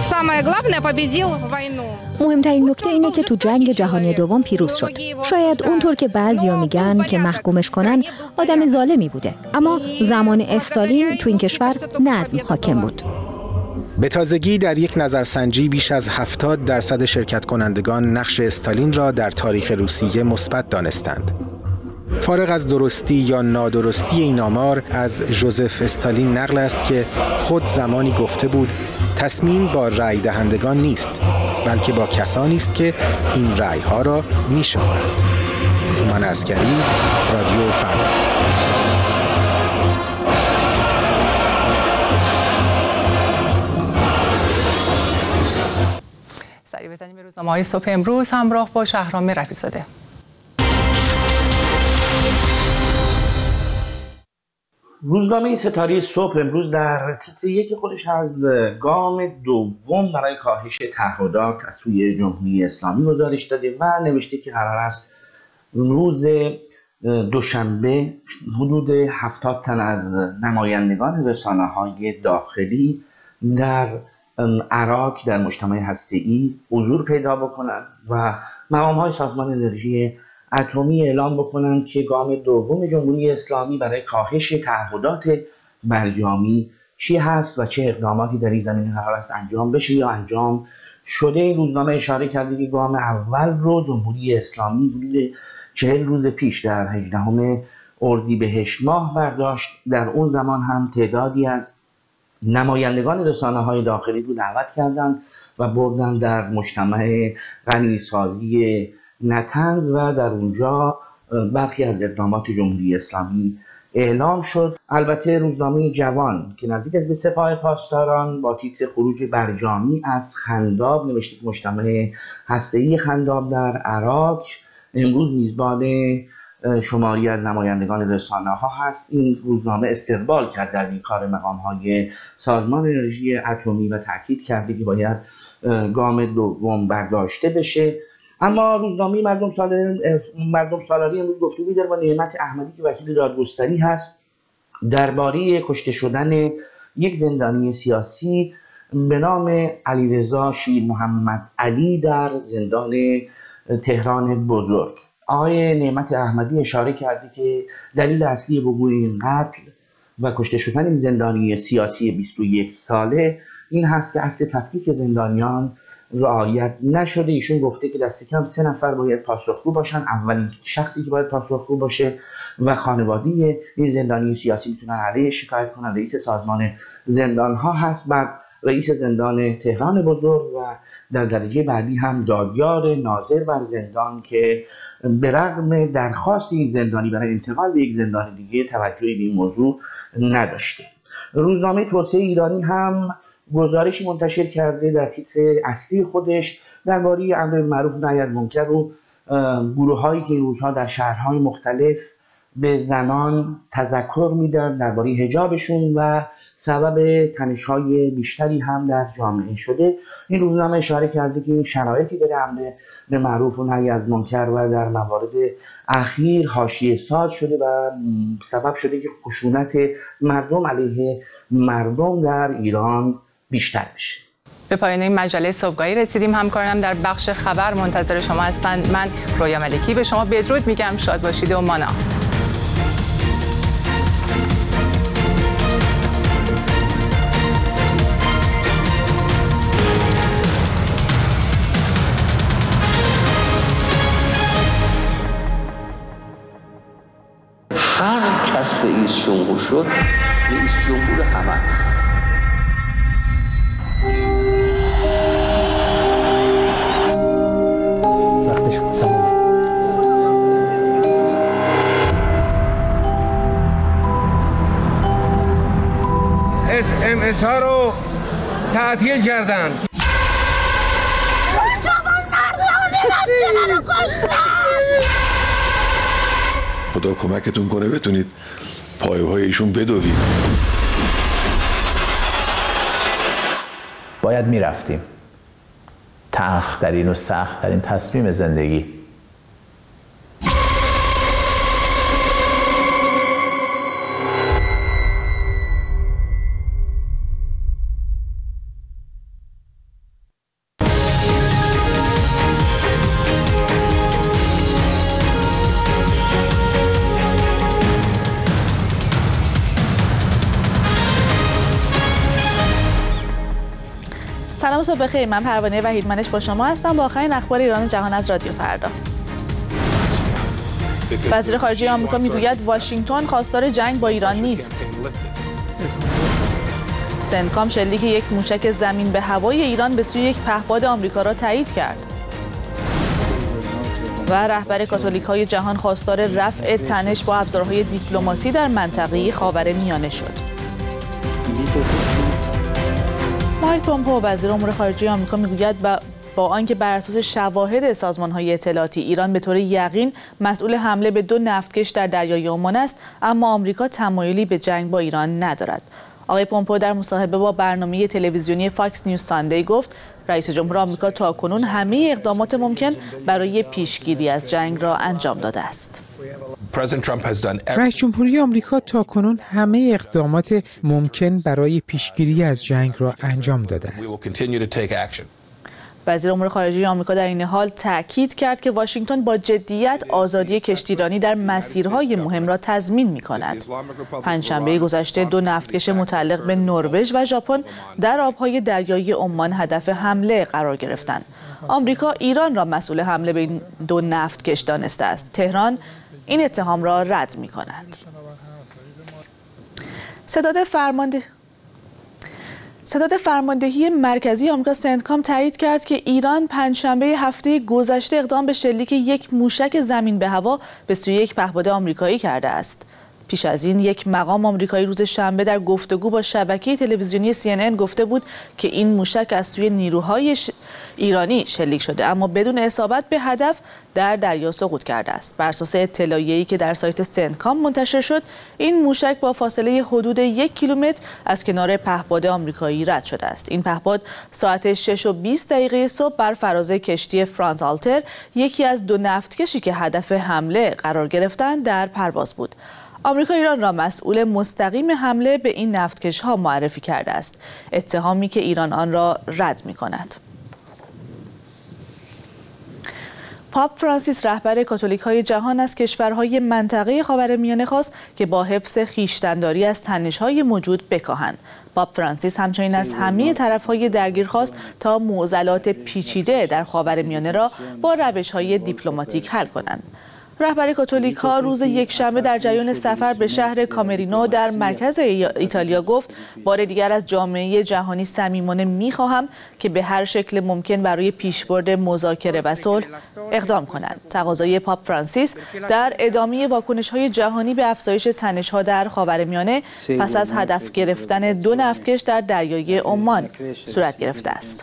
مهمترین نکته اینه که تو جنگ جهانی دوم پیروز شد. شاید اونطور که بعضیا میگن که محکومش کنن آدم ظالمی بوده، اما زمان استالین تو این کشور نظم حاکم بود. به تازگی در یک نظرسنجی بیش از 70% شرکت کنندگان نقش استالین را در تاریخ روسیه مثبت دانستند. فارغ از درستی یا نادرستی این آمار، از ژوزف استالین نقل است که خود زمانی گفته بود تصمیم با رأی دهندگان نیست، بلکه با کسانی است که این رأی ها را می‌شمارند. هومن عسکری، رادیو فردا. سریع بزنیم به روزنامه‌های صبح امروز همراه با شهرام رفیع‌زاده. روزنامه ستاره صبح امروز در تیتر یک خودش از گام دوم برای کاهش تعهدات از سوی جمهوری اسلامی گزارش داده و نوشته که قرار است روز دوشنبه حدود 70 تن از نمایندگان رسانه‌های داخلی در عراق در مجتمع هسته‌ای حضور پیدا بکنند و مقام‌های سازمان انرژی اتمی اعلام بکنند که گام دوم جمهوری اسلامی برای کاهش تعهدات برجامی چی هست و چه اقداماتی در این زمینه قرار است انجام بشه یا انجام شده. این روزنامه اشاره کرده که گام اول رو جمهوری اسلامی حدود 40 روز پیش در 18 اردیبهشت ماه برداشت. در اون زمان هم تعدادی از نمایندگان رسانه‌های داخلی رو دعوت کردند و بردن در مجتمع غنیسازی نطنز و در اونجا برخی از اقدامات جمهوری اسلامی اعلام شد. البته روزنامه جوان که نزدیک است به سپاه پاسداران با تیتر خروج برجامی از خنداب نوشته که مجتمع هسته‌ای خنداب در عراق امروز میزبان شماری از نمایندگان رسانه‌ها هست. این روزنامه استقبال کرد از این کار مقام‌های سازمان انرژی اتمی و تاکید کرده که باید گام دوم برداشته بشه. اما روزنامه مردم سالاری امروز گفتگویی داره با نعمت احمدی که وکیل دادگستری هست درباره کشته شدن یک زندانی سیاسی به نام علیرضا شیر محمد علی در زندان تهران بزرگ. آقای نعمت احمدی اشاره کرده که دلیل اصلی وقوع این قتل و کشته شدن این زندانی سیاسی 21 ساله این هست که اصل تفکیک زندانیان رعایت نشده. ایشون گفته که دست کم 3 نفر باید پاسخگو باشن. اولین شخصی که باید پاسخگو باشه و خانواده این زندانی سیاسی میتونن علیه شکایت کنن رئیس سازمان زندان ها هست، بعد رئیس زندان تهران بزرگ و در درجه بعدی هم دادیار ناظر بر زندان که به رغم درخواست این زندانی برای انتقال به یک زندان دیگه توجهی به این موضوع نداشته. روزنامه توسعه ایرانی هم گزارشی منتشر کرده در تیتر اصلی خودش درباره امر معروف و نهی از منکر و گروه‌هایی که این روزها در شهرهای مختلف به زنان تذکر میدن درباره حجابشون و سبب تنش‌های بیشتری هم در جامعه شده. این روزنامه اشاره کرده که شرایطی داره امر به معروف و نهی از منکر و در موارد اخیر حاشیه ساز شده و سبب شده که خشونت مردم علیه مردم در ایران بیشتر بشه. به پایان این مجله صبحگاهی رسیدیم. همکارانم در بخش خبر منتظر شما هستند. من رویا ملکی به شما بدرود میگم. شاد باشید و مانا. هر کس رئیس جمهور شد رئیس جمهور همه است. وقتش تمومه. SMS ها رو تعطیل کردن. جوان مردانی بچه منو کشتن. خدا کمکتون کنه بتونید پایه‌های ایشون بدوید. باید میرفتیم. تلخ‌ترین و سخت‌ترین تصمیم زندگی. سلام صبح بخیر. من پروانه وحیدمنش با شما هستم با آخرین اخبار ایران و جهان از رادیو فردا. وزیر خارجه آمریکا میگوید واشنگتن خواستار جنگ با ایران نیست. سنتکام شلیک یک موشک زمین به هوای ایران به سوی یک پهپاد آمریکا را تایید کرد. و رهبر کاتولیک‌های جهان خواستار رفع تنش با ابزارهای دیپلماسی در منطقه خاورمیانه شد. مایک پومپئو وزیر امور خارجه آمریکا میگوید با آنکه بر اساس شواهد سازمان‌های اطلاعاتی ایران به طور یقین مسئول حمله به 2 نفتکش در دریای عمان است، اما آمریکا تمایلی به جنگ با ایران ندارد. آقای پومپئو در مصاحبه با برنامه تلویزیونی فاکس نیوز ساندی گفت رئیس جمهور آمریکا تاکنون همه اقدامات ممکن برای پیشگیری از جنگ را انجام داده است. رئیس جمهوری آمریکا تاکنون همه اقدامات ممکن برای پیشگیری از جنگ را انجام داده است. وزیر امور خارجه آمریکا در این حال تأکید کرد که واشنگتن با جدیت آزادی کشتیرانی در مسیرهای مهم را تضمین می‌کند. پنجشنبه گذشته 2 نفتکش متعلق به نروژ و ژاپن در آبهای دریایی عمان هدف حمله قرار گرفتند. آمریکا ایران را مسئول حمله به این 2 نفتکش دانسته است. تهران این اتهام را رد می‌کند. ستاد فرماندهی مرکزی آمریکا سنتکام تایید کرد که ایران پنجشنبه هفته گذشته اقدام به شلیک یک موشک زمین به هوا به سوی یک پهپاد آمریکایی کرده است. پیش از این یک مقام آمریکایی روز شنبه در گفتگو با شبکه تلویزیونی CNN گفته بود که این موشک از سوی نیروهای ایرانی شلیک شده اما بدون اصابت به هدف در دریا سقوط کرده است. بر اساس اطلاعیه‌ای که در سایت سنتکام منتشر شد، این موشک با فاصله حدود 1 کیلومتر از کنار پهپاد آمریکایی رد شده است. این پهپاد ساعت 6:20 صبح بر فراز کشتی فرانس آلتر، یکی از 2 نفتکشی که هدف حمله قرار گرفتند، در پرواز بود. آمریکا ایران را مسئول مستقیم حمله به این نفتکش‌ها معرفی کرده است، اتهامی که ایران آن را رد می‌کند. پاپ فرانسیس رهبر کاتولیک‌های جهان از کشورهای منطقه خاورمیانه خواست که با حفظ خویشتن‌داری از تنش‌های موجود بکاهند. پاپ فرانسیس همچنین از همه طرف‌های درگیر خواست تا معضلات پیچیده در خاورمیانه را با روش‌های دیپلماتیک حل کنند. رهبر کاتولیک‌ها روز یکشنبه در جریان سفر به شهر کامرینو در مرکز ایتالیا گفت بار دیگر از جامعه جهانی صمیمانه می‌خواهم که به هر شکل ممکن برای پیشبرد مذاکره و صلح اقدام کنند. تقاضای پاپ فرانسیس در ادامه واکنش‌های جهانی به افزایش تنش‌ها در خاورمیانه پس از هدف گرفتن 2 نفتکش در دریای عمان صورت گرفته است.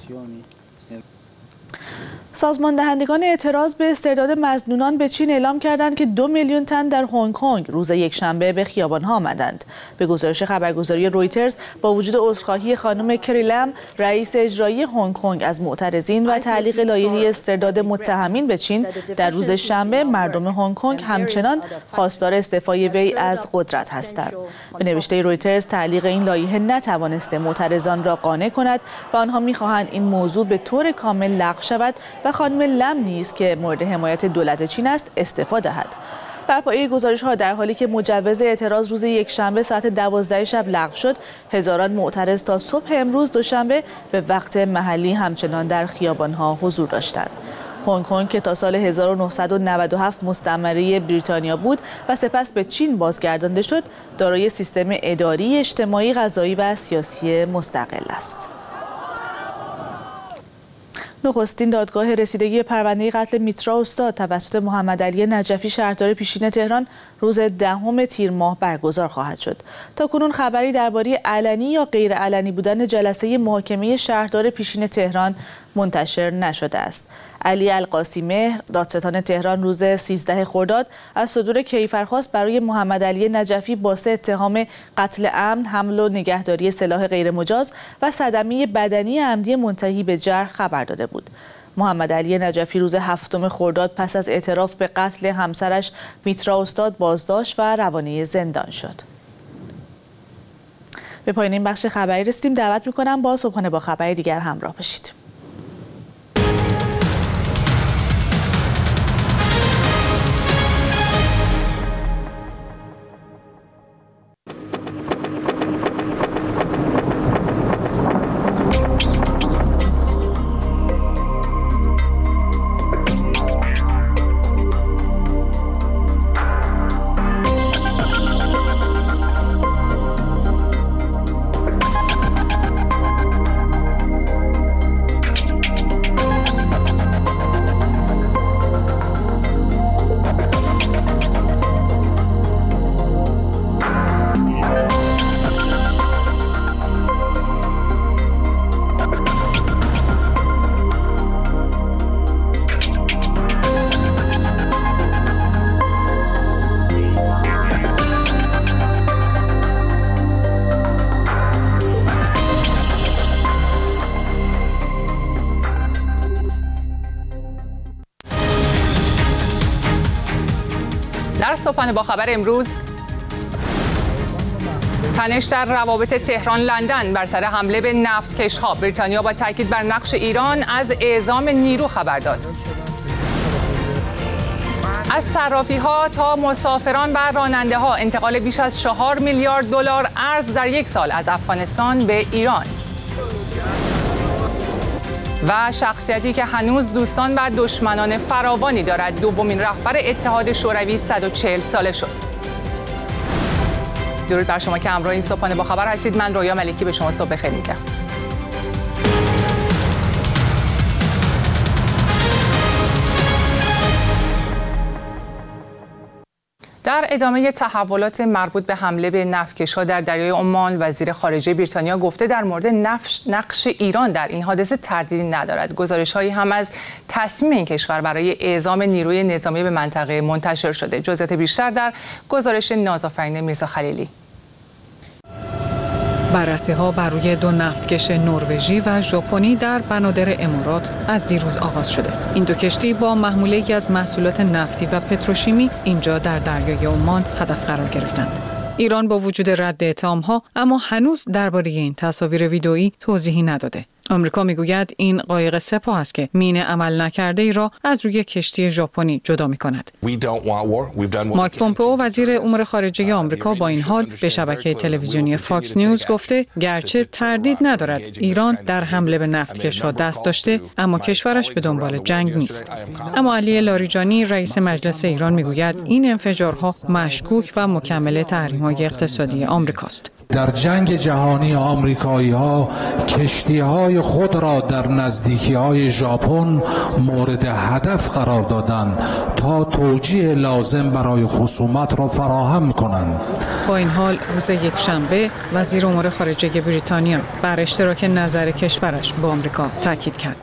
سازمان دهندگان اعتراض به استرداد مظنونان به چین اعلام کردند که 2 میلیون تن در هنگ کنگ روز یکشنبه به خیابان‌ها آمدند. به گزارش خبرگزاری رویترز، با وجود عذرخواهی خانم کری لم، رئیس اجرایی هنگ کنگ، از معترضین و تعلیق لایحه استرداد متهمین به چین، در روز شنبه مردم هنگ کنگ همچنان خواستار استعفای وی از قدرت هستند. به نوشته رویترز، تعلیق این لایحه نتوانسته معترضان را قانع کند و آنها می‌خواهند این موضوع به طور کامل لغو شود و خانم لم نیز که مورد حمایت دولت چین است استعفا دهد. بر پایه گزارش‌ها، در حالی که مجوز اعتراض روز یکشنبه ساعت 12 شب لغو شد، هزاران معترض تا صبح امروز دوشنبه به وقت محلی همچنان در خیابان‌ها حضور داشتند. هنگ کنگ که تا سال 1997 مستعمره بریتانیا بود و سپس به چین بازگردانده شد، دارای سیستم اداری، اجتماعی، قضایی و سیاسی مستقل است. نخستین دادگاه رسیدگی پرونده قتل میترا استاد توسط محمد علی نجفی شهردار پیشین تهران روز 10 تیر ماه برگزار خواهد شد. تاکنون خبری درباره علنی یا غیر علنی بودن جلسه محاکمه شهردار پیشین تهران منتشر نشده است. علی القاسی مهر، دادستان تهران، روز 13 خرداد از صدور کیفرخواست برای محمد علی نجفی با 3 اتهام قتل عمد، حمل و نگهداری سلاح غیرمجاز و صدمه بدنی عمدی منتهی به جرح خبر داده بود. محمد علی نجفی روز 7 خرداد پس از اعتراف به قتل همسرش میترا استاد بازداشت و روانه زندان شد. به پایان این بخش خبری رسیدیم. دعوت می‌کنم با صبحانه با خبری دیگر همراه باشید. در صبحانه با خبر امروز، تنش در روابط تهران لندن بر سر حمله به نفتکش‌ها. بریتانیا با تاکید بر نقش ایران از اعزام نیرو خبر داد. از صرافی‌ها تا مسافران و راننده‌ها انتقال بیش از 4 میلیارد دلار ارز در یک سال از افغانستان به ایران. و شخصیتی که هنوز دوستان و دشمنان فراوانی دارد، دومین رهبر اتحاد شوروی 140 ساله شد. درود بر شما که همراه این صبحانه با خبر هستید. من رویا ملکی به شما صبح بخیر میگم. در ادامه تحولات مربوط به حمله به نفتکش‌ها در دریای عمان، وزیر خارجه بریتانیا گفته در مورد نقش ایران در این حادثه تردیدی ندارد. گزارش‌هایی هم از تصمیم این کشور برای اعزام نیروی نظامی به منطقه منتشر شده. جزئیات بیشتر در گزارش نازآفرین میرزا خلیلی. بررسی‌ها بر روی 2 نفتکش نروژی و ژاپنی در بنادر امارات از دیروز آغاز شده. این 2 کشتی با محموله‌ای از محصولات نفتی و پتروشیمی اینجا در دریای عمان هدف قرار گرفتند. ایران با وجود رد اتهام‌ها اما هنوز درباره این تصاویر ویدئویی توضیحی نداده. آمریکا میگوید این قایق سپاه است که مین عمل نکرده ای را از روی کشتی ژاپنی جدا می‌کند. مایک پومپئو وزیر امور خارجه آمریکا با این حال به شبکه تلویزیونی فاکس نیوز گفته گرچه تردید ندارد ایران در حمله به نفتکش‌ها دست داشته، اما کشورش به دنبال جنگ نیست. اما علی لاریجانی رئیس مجلس ایران میگوید این انفجارها مشکوک و مکمل تحریم‌های اقتصادی آمریکاست. در جنگ جهانی آمریکایی‌ها کشتی‌های خود را در نزدیکی‌های ژاپن مورد هدف قرار دادند تا توجیه لازم برای خصومت را فراهم کنند. با این حال روز یکشنبه وزیر امور خارجه بریتانیا بر اشتراک نظر کشورش با آمریکا تاکید کرد.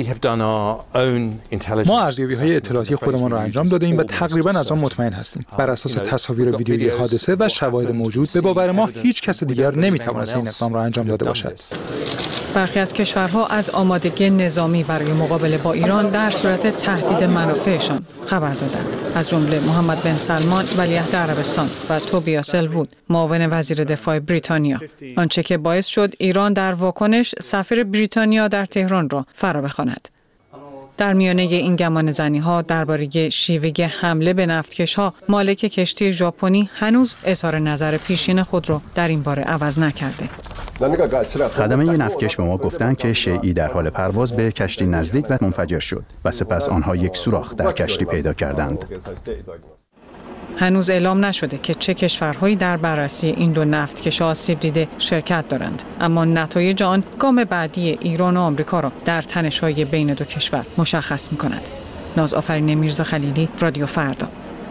ما ارزیابی‌های اطلاعاتی خودمان را انجام داده‌ایم و تقریباً از آن مطمئن هستیم. بر اساس تصاویر ویدئویی حادثه و شواهد موجود به باور ما هیچ کس دیگر نمی‌تواند این اقدام را انجام داده باشد. برخی از کشورها از آمادگی نظامی برای مقابله با ایران در صورت تهدید منافعشان خبر دادند. از جمله محمد بن سلمان ولیعهد عربستان و توبیاس الوود معاون وزیر دفاع بریتانیا، آنچه که باعث شد ایران در واکنش سفیر بریتانیا در تهران را فرا بخواند. در میانه این گمانه‌زنی‌ها درباره شیوه حمله به نفتکش‌ها، مالک کشتی ژاپنی هنوز اظهار نظر پیشین خود را در این باره عوض نکرده. خدمه نفتکش به ما گفتند که شیعی در حال پرواز به کشتی نزدیک و منفجر شد و سپس آنها یک سوراخ در کشتی پیدا کردند. هنوز اعلام نشده که چه کشورهایی در بررسی این 2 نفتکش آسیب دیده شرکت دارند، اما نتایج آن گام بعدی ایران و آمریکا را در تنش‌های بین 2 کشور مشخص می‌کند. نازآفرین میرزا خلیلی، رادیو فردا.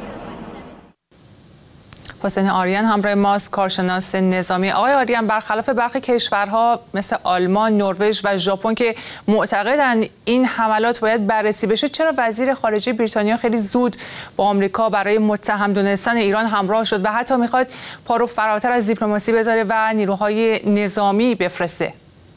حسین آریان همراه ماست، کارشناس نظامی. آقای آریان، برخلاف برخی کشورها مثل آلمان، نروژ و ژاپن که معتقدند این حملات باید بررسی بشه، چرا وزیر خارجه بریتانیا خیلی زود با آمریکا برای متهم دونستن ایران همراه شد و حتی میخواد پا رو فراتر از دیپلماسی بذاره و نیروهای نظامی بفرسته؟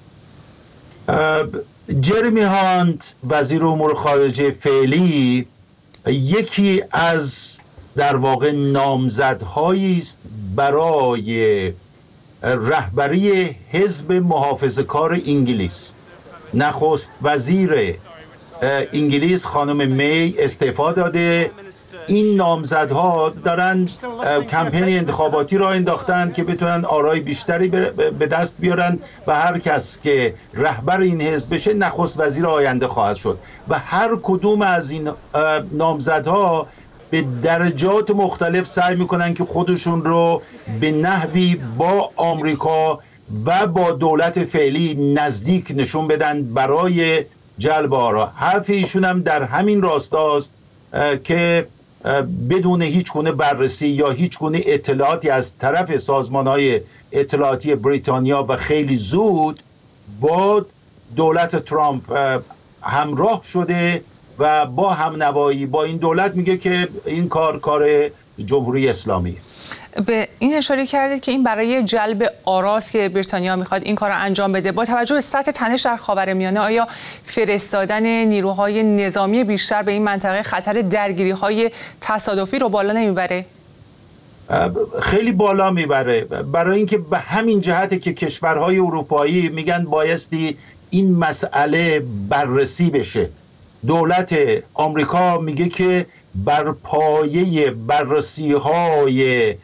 جرمی هانت وزیر امور خارجه فعلی یکی از در واقع نامزدهایی است برای رهبری حزب محافظه‌کار انگلیس. نخست وزیر انگلیس خانم می استعفا داده. این نامزدها دارن کمپین انتخاباتی را انداختن که بتونن آرای بیشتری به دست بیارن و هر کس که رهبر این حزب بشه نخست وزیر آینده خواهد شد و هر کدوم از این نامزدها به درجات مختلف سعی میکنن که خودشون رو به نحوی با آمریکا و با دولت فعلی نزدیک نشون بدن برای جلب آرا. حرف ایشون هم در همین راستاست که بدون هیچ گونه بررسی یا هیچ گونه اطلاعاتی از طرف سازمان‌های اطلاعاتی بریتانیا و خیلی زود با دولت ترامپ همراه شده و با همنوایی با این دولت میگه که این کار جمهوری اسلامی. به این اشاره کردید که این برای جلب آراست که بریتانیا میخواد این کار رو انجام بده. با توجه به سطح تنش در خاورمیانه آیا فرستادن نیروهای نظامی بیشتر به این منطقه خطر درگیری‌های تصادفی رو بالا نمیبره؟ خیلی بالا میبره، برای اینکه به همین جهته که کشورهای اروپایی میگن بایستی این مسئله بررسی بشه. دولت آمریکا میگه که بر پایه بررسی‌های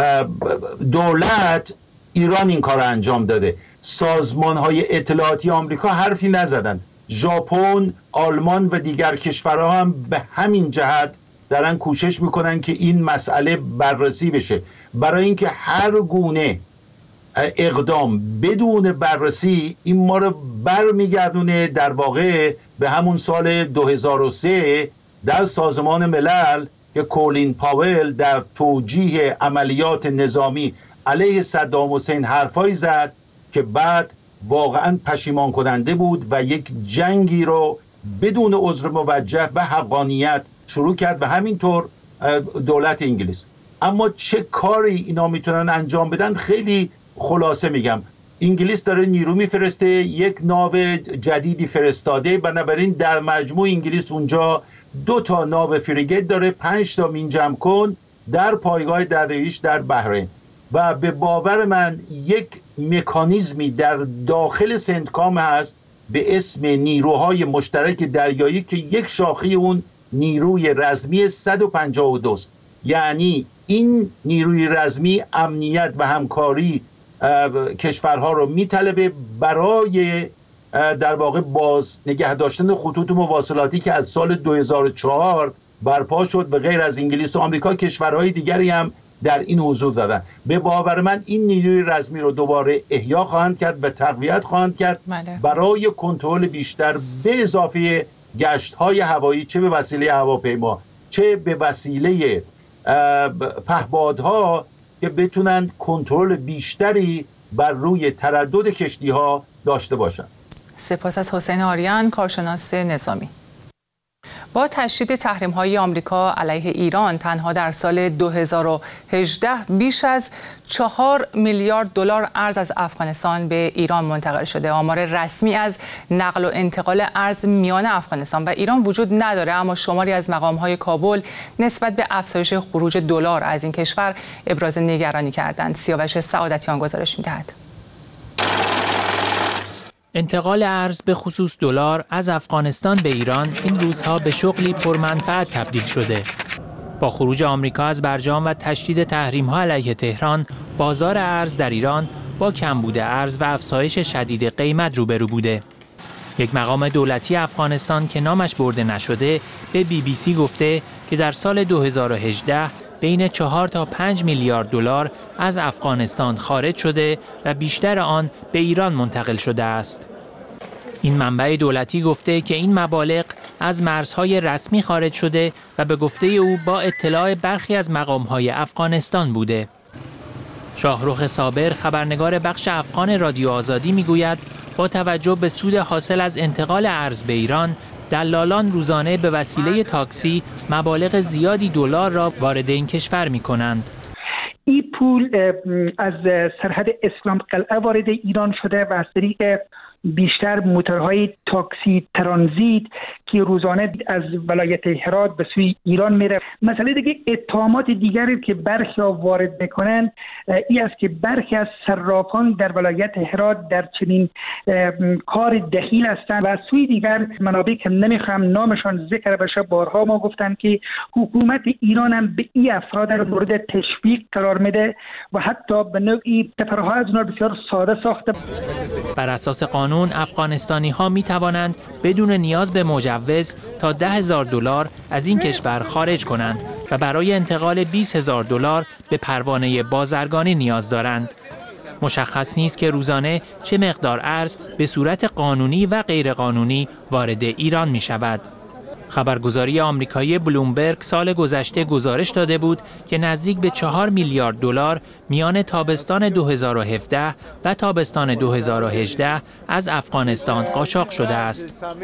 دولت ایران این کار انجام داده. سازمان‌های اطلاعاتی آمریکا حرفی نزدن. ژاپن، آلمان و دیگر کشورها هم به همین جهت دارن کوشش میکنن که این مسئله بررسی بشه، برای اینکه هر گونه اقدام بدون بررسی این ما رو برمیگردونه در واقع به همون سال 2003 در سازمان ملل که کولین پاول در توجیه عملیات نظامی علیه صدام حسین حرفایی زد که بعد واقعا پشیمان کننده بود و یک جنگی رو بدون عذر موجه و حقانیت شروع کرد و همینطور دولت انگلیس. اما چه کاری اینا میتونن انجام بدن خیلی خلاصه میگم. انگلیس داره نیرو میفرسته، یک ناو جدیدی فرستاده، بنابراین در مجموع انگلیس اونجا 2 ناو فریگت داره، 5 مین جمع کن در پایگاه دریاییش در بحرین. و به باور من یک مکانیزمی در داخل سنتکام هست به اسم نیروهای مشترک دریایی که یک شاخه اون نیروی رزمی 152 است. یعنی این نیروی رزمی امنیت و همکاری کشورها رو میطلبه برای در واقع باز نگه داشتن خطوط مواصلاتی که از سال 2004 برپا شد و غیر از انگلیس و آمریکا کشورهای دیگری هم در این حضور دادن. به باور من این نیروی رزمی رو دوباره احیا خواهند کرد و تقویت خواهند کرد برای کنترل بیشتر به اضافه گشت‌های هوایی، چه به وسیله هواپیما چه به وسیله پهپادها، که بتونن کنترل بیشتری بر روی تردد کشتی‌ها داشته باشند. سپاس از حسین آریان، کارشناس نظامی. با تشدید تحریم‌های آمریکا علیه ایران تنها در سال 2018 بیش از 4 میلیارد دلار ارز از افغانستان به ایران منتقل شده. آمار رسمی از نقل و انتقال ارز میان افغانستان و ایران وجود نداره، اما شماری از مقام‌های کابل نسبت به افزایش خروج دلار از این کشور ابراز نگرانی کردند. سیاوش سعادتیان گزارش می‌دهد. انتقال ارز به خصوص دلار از افغانستان به ایران این روزها به شغلی پرمنفعت تبدیل شده. با خروج آمریکا از برجام و تشدید تحریم‌ها علیه تهران، بازار ارز در ایران با کمبود ارز و افزایش شدید قیمت روبرو بوده. یک مقام دولتی افغانستان که نامش برده نشده به BBC گفته که در سال 2018 بین 4 تا 5 میلیارد دلار از افغانستان خارج شده و بیشتر آن به ایران منتقل شده است. این منبع دولتی گفته که این مبالغ از مرزهای رسمی خارج شده و به گفته او با اطلاع برخی از مقام‌های افغانستان بوده. شاهرخ صابر، خبرنگار بخش افغان رادیو آزادی میگوید با توجه به سود حاصل از انتقال ارز به ایران، دلالان روزانه به وسیله تاکسی مبالغ زیادی دلار را وارد این کشور می‌کنند. این پول از سرحد اسلام قلعه وارد ایران شده و از طریق بیشتر موتورهای تاکسی ترانزیت که روزانه از ولایت هرات به سوی ایران میره. مسئله دیگه اتهامات دیگری که برخی وارد میکنن این است که برخی از صرافان در ولایت هرات در چنین کار دخیل هستند و سوی دیگر منابع که نمیخوام نامشان ذکر بشه بارها ما گفتن که حکومت ایران هم به این افراد در مورد تشویق قرار میده و حتی به نوعی سفرها از اونها بسیار ساده ساخته. بر اساس قانون افغانستانی ها می توانند بدون نیاز به مجوز تا 10,000 دلار از این کشور خارج کنند و برای انتقال 20,000 دلار به پروانه بازرگانی نیاز دارند. مشخص نیست که روزانه چه مقدار ارز به صورت قانونی و غیرقانونی وارد ایران می شود. خبرگزاری آمریکایی بلومبرگ سال گذشته گزارش داده بود که نزدیک به 4 میلیارد دلار میان تابستان 2017 و تابستان 2018 از افغانستان قاچاق شده است.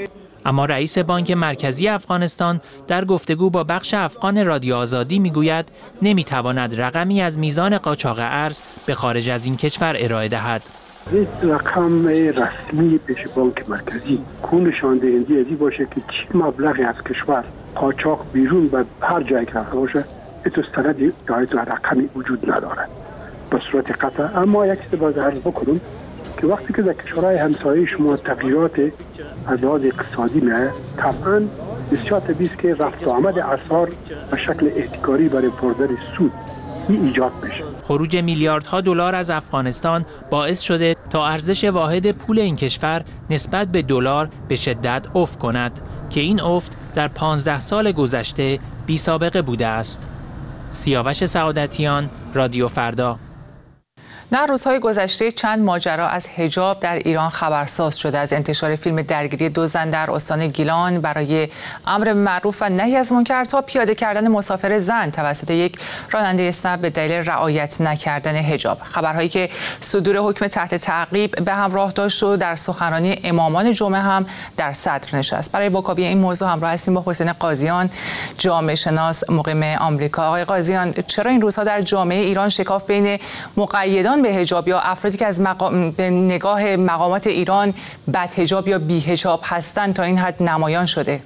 اما رئیس بانک مرکزی افغانستان در گفتگو با بخش افغان رادیو آزادی میگوید نمیتواند رقمی از میزان قاچاق ارز به خارج از این کشور ارائه دهد. هیچ رقم رسمی پیش بانک مرکزی نشان دهنده ازی باشه که چی مبلغی از کشور قاچاق بیرون و هر جایی که باشه اتو سند یا رقمی وجود ندارد به صورت قطع. اما یک چیز باید عرض بکنم که وقتی که در کشورهای همسایه شما تغییرات از لحاظ اقتصادی نه، طبعا بسیار طبیعی است که رفت و آمد اسعار به شکل احتکاری برای بردن سود ایجاد بشه. خروج میلیاردها دلار از افغانستان باعث شده تا ارزش واحد پول این کشور نسبت به دلار به شدت افت کند که این افت در 15 سال گذشته بی سابقه بوده است. سیاوش سعادتیان، رادیو فردا. در روزهای گذشته چند ماجرا از حجاب در ایران خبرساز شده. از انتشار فیلم درگیری 2 زن در استان گیلان برای امر معروف و نهی از منکر تا پیاده کردن مسافر زن توسط یک راننده اسنپ به دلیل رعایت نکردن حجاب. خبرهایی که صدور حکم تحت تعقیب به همراه داشت و در سخنرانی امامان جمعه هم در صدر نشست. برای واکاوی این موضوع همراه هستیم با حسین قاضیان، جامعه شناس مقیم آمریکا. آقای قاضیان، چرا این روزها در جامعه ایران شکاف بین مقیدان به حجاب یا افرادی که از به نگاه مقامات ایران بد حجاب یا بی حجاب هستند تا این حد نمایان شده؟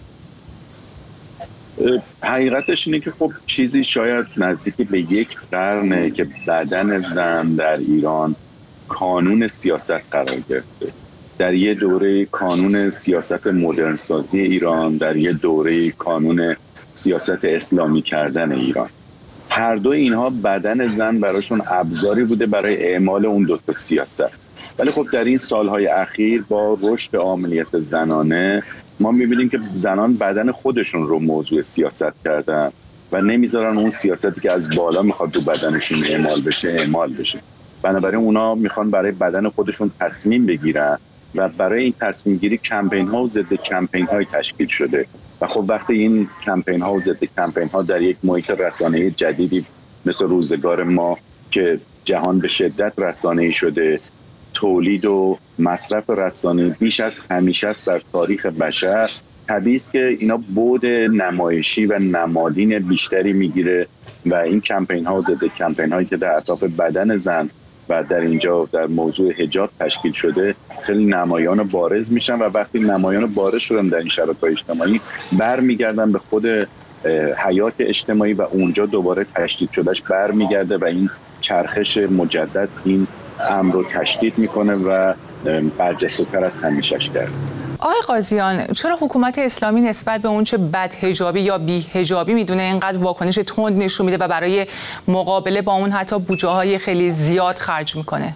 حقیقتش اینه که خب چیزی شاید نزدیکی به 1 قرنه که بدن زن در ایران کانون سیاست قرار گرفته. در یه دوره کانون سیاست مدرن سازی ایران، در یه دوره کانون سیاست اسلامی کردن ایران. هر دو اینها بدن زن براشون ابزاری بوده برای اعمال اون 2 تا سیاست. ولی خب در این سالهای اخیر با رشد عاملیت زنانه ما می‌بینیم که زنان بدن خودشون رو موضوع سیاست کردن و نمیذارن اون سیاستی که از بالا میخواد تو بدنشون اعمال بشه. بنابراین اونا میخوان برای بدن خودشون تصمیم بگیرن و برای این تصمیم گیری کمپین ها و ضد کمپین های تشکیل شده. و خب وقتی این کمپین ها و ضد کمپین ها در یک محیط رسانه‌ای جدیدی مثل روزگار ما که جهان به شدت رسانه‌ای شده، تولید و مصرف رسانه‌ای بیش از همیشه است در تاریخ بشر، طبیعی است که اینا بعد نمایشی و نمادین بیشتری میگیره و این کمپین ها و ضد کمپین هایی که در اطراف بدن زن و در اینجا در موضوع حجاب تشکیل شده خیلی نمایان و بارز میشن و وقتی نمایان و بارز شدن در این شبکه‌های اجتماعی برمیگردن به خود حیات اجتماعی و اونجا دوباره تشدید شدهش برمیگرده و این چرخش مجدد این امر رو تشدید میکنه و برجسته‌تر از همیشه‌اش کرده. آقای قاضیان، چرا حکومت اسلامی نسبت به اون چه بد حجابی یا بی حجابی میدونه اینقدر واکنش تند نشون میده و برای مقابله با اون حتی بودجه‌های خیلی زیاد خرج میکنه؟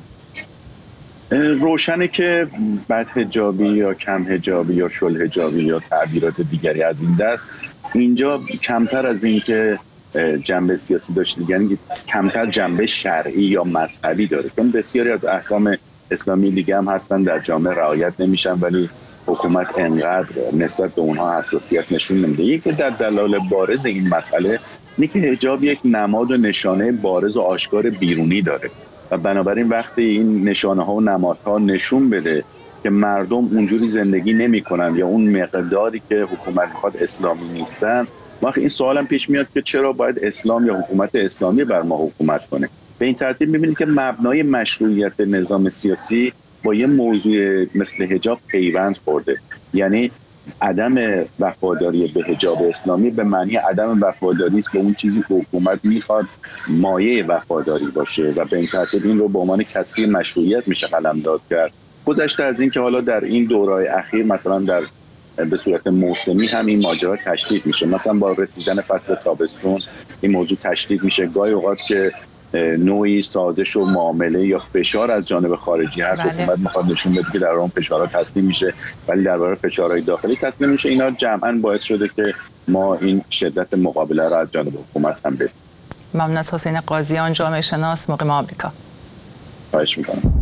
روشنه که بد حجابی یا کم حجابی یا شل حجابی یا تعبیرات دیگری از این دست اینجا کمتر از این که جنبه سیاسی داشت، یعنی کمتر جنبه شرعی یا مذهبی داره، چون بسیاری از احکام اسلامی دیگه هم هستن در جامعه رعایت نمیشن ولی حکومت انقدر نسبت به اونها حساسیت نشون نمیده. یکی در دلایل بارز این مسئله اینه که حجاب یک نماد و نشانه بارز و آشکار بیرونی داره و بنابراین وقتی این نشانه ها و نمادها نشون بده که مردم اونجوری زندگی نمی‌کنن یا اون مقداری که حکومت میخواد اسلامی نیستن، وقتی این سوال هم پیش میاد که چرا باید اسلام یا حکومت اسلامی بر ما حکومت کنه. به این ترتیب می‌بینید که مبنای مشروعیت نظام سیاسی با یه موضوع مثل حجاب پیوند خورده. یعنی عدم وفاداری به حجاب اسلامی به معنی عدم وفاداری است به اون چیزی که حکومت میخواد مایه وفاداری باشه و به این ترتیب این رو به عنوان کسری مشروعیت میشه قلمداد کرد. گذشته از این که حالا در این دورهای اخیر مثلا به صورت موسمی هم این ماجرا تشدید میشه، مثلا با رسیدن فصل تابستون این موضوع تشدید میشه. گاهی اوقات که نوعی سازش و معامله یا فشار از جانب خارجی هست، حکومت میخواد نشون بده که در اون فشارها تسلیم میشه ولی در برابر فشارهای داخلی تسلیم میشه. اینا جمعاً باعث شده که ما این شدت مقابله را از جانب حکومت هم ببینیم. ممنون از حسین قاضیان، جامعه شناس مقیم آمریکا. خواهش میکنم.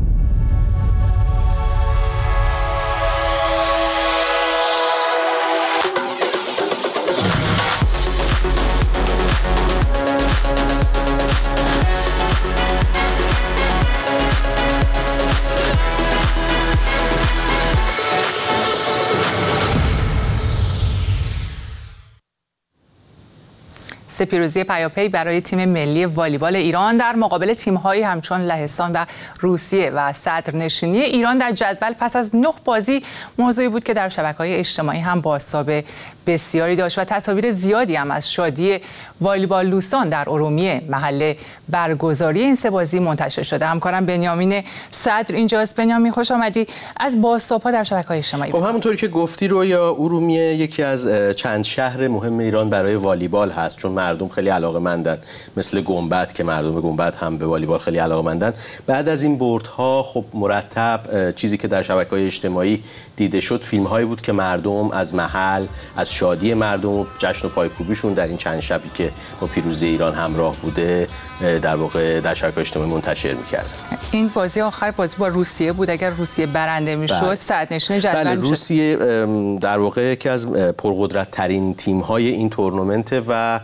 سه پیروزی پیاپی برای تیم ملی والیبال ایران در مقابل تیم‌هایی همچون لهستان و روسیه و صدرنشینی ایران در جدول پس از 9 بازی موضوعی بود که در شبکه‌های اجتماعی هم بازتاب بسیاری داشت و تصاویر زیادی هم از شادی والیبال دوستان در ارومیه محل برگزاری این سه بازی منتشر شده. همکارم بنیامین صدر اینجاست. بنیامین خوش آمدی. از بازتاب‌ها در شبکه‌های اجتماعی. خب همونطوری که گفتی رویا، ارومیه یکی از چند شهر مهم ایران برای والیبال هست، چون مردم خیلی علاقه‌مندن، مثل گنبد که مردم گنبد هم به والیبال خیلی علاقه‌مندن. بعد از این بردها خب مرتب چیزی که در شبکه‌های اجتماعی دیده شد فیلم‌هایی بود که مردم از محل، از شادی مردم و جشن و پایکوبیشون در این چند شبی که با پیروزی ایران همراه بوده در واقع در شبکه‌های اجتماعی منتشر می‌کردن. این بازی آخر بازی با روسیه بود. اگر روسیه برنده می‌شد صدرنشین جدول می‌شد. روسیه در واقع یکی از پرقدرت‌ترین تیم‌های این تورنمنت و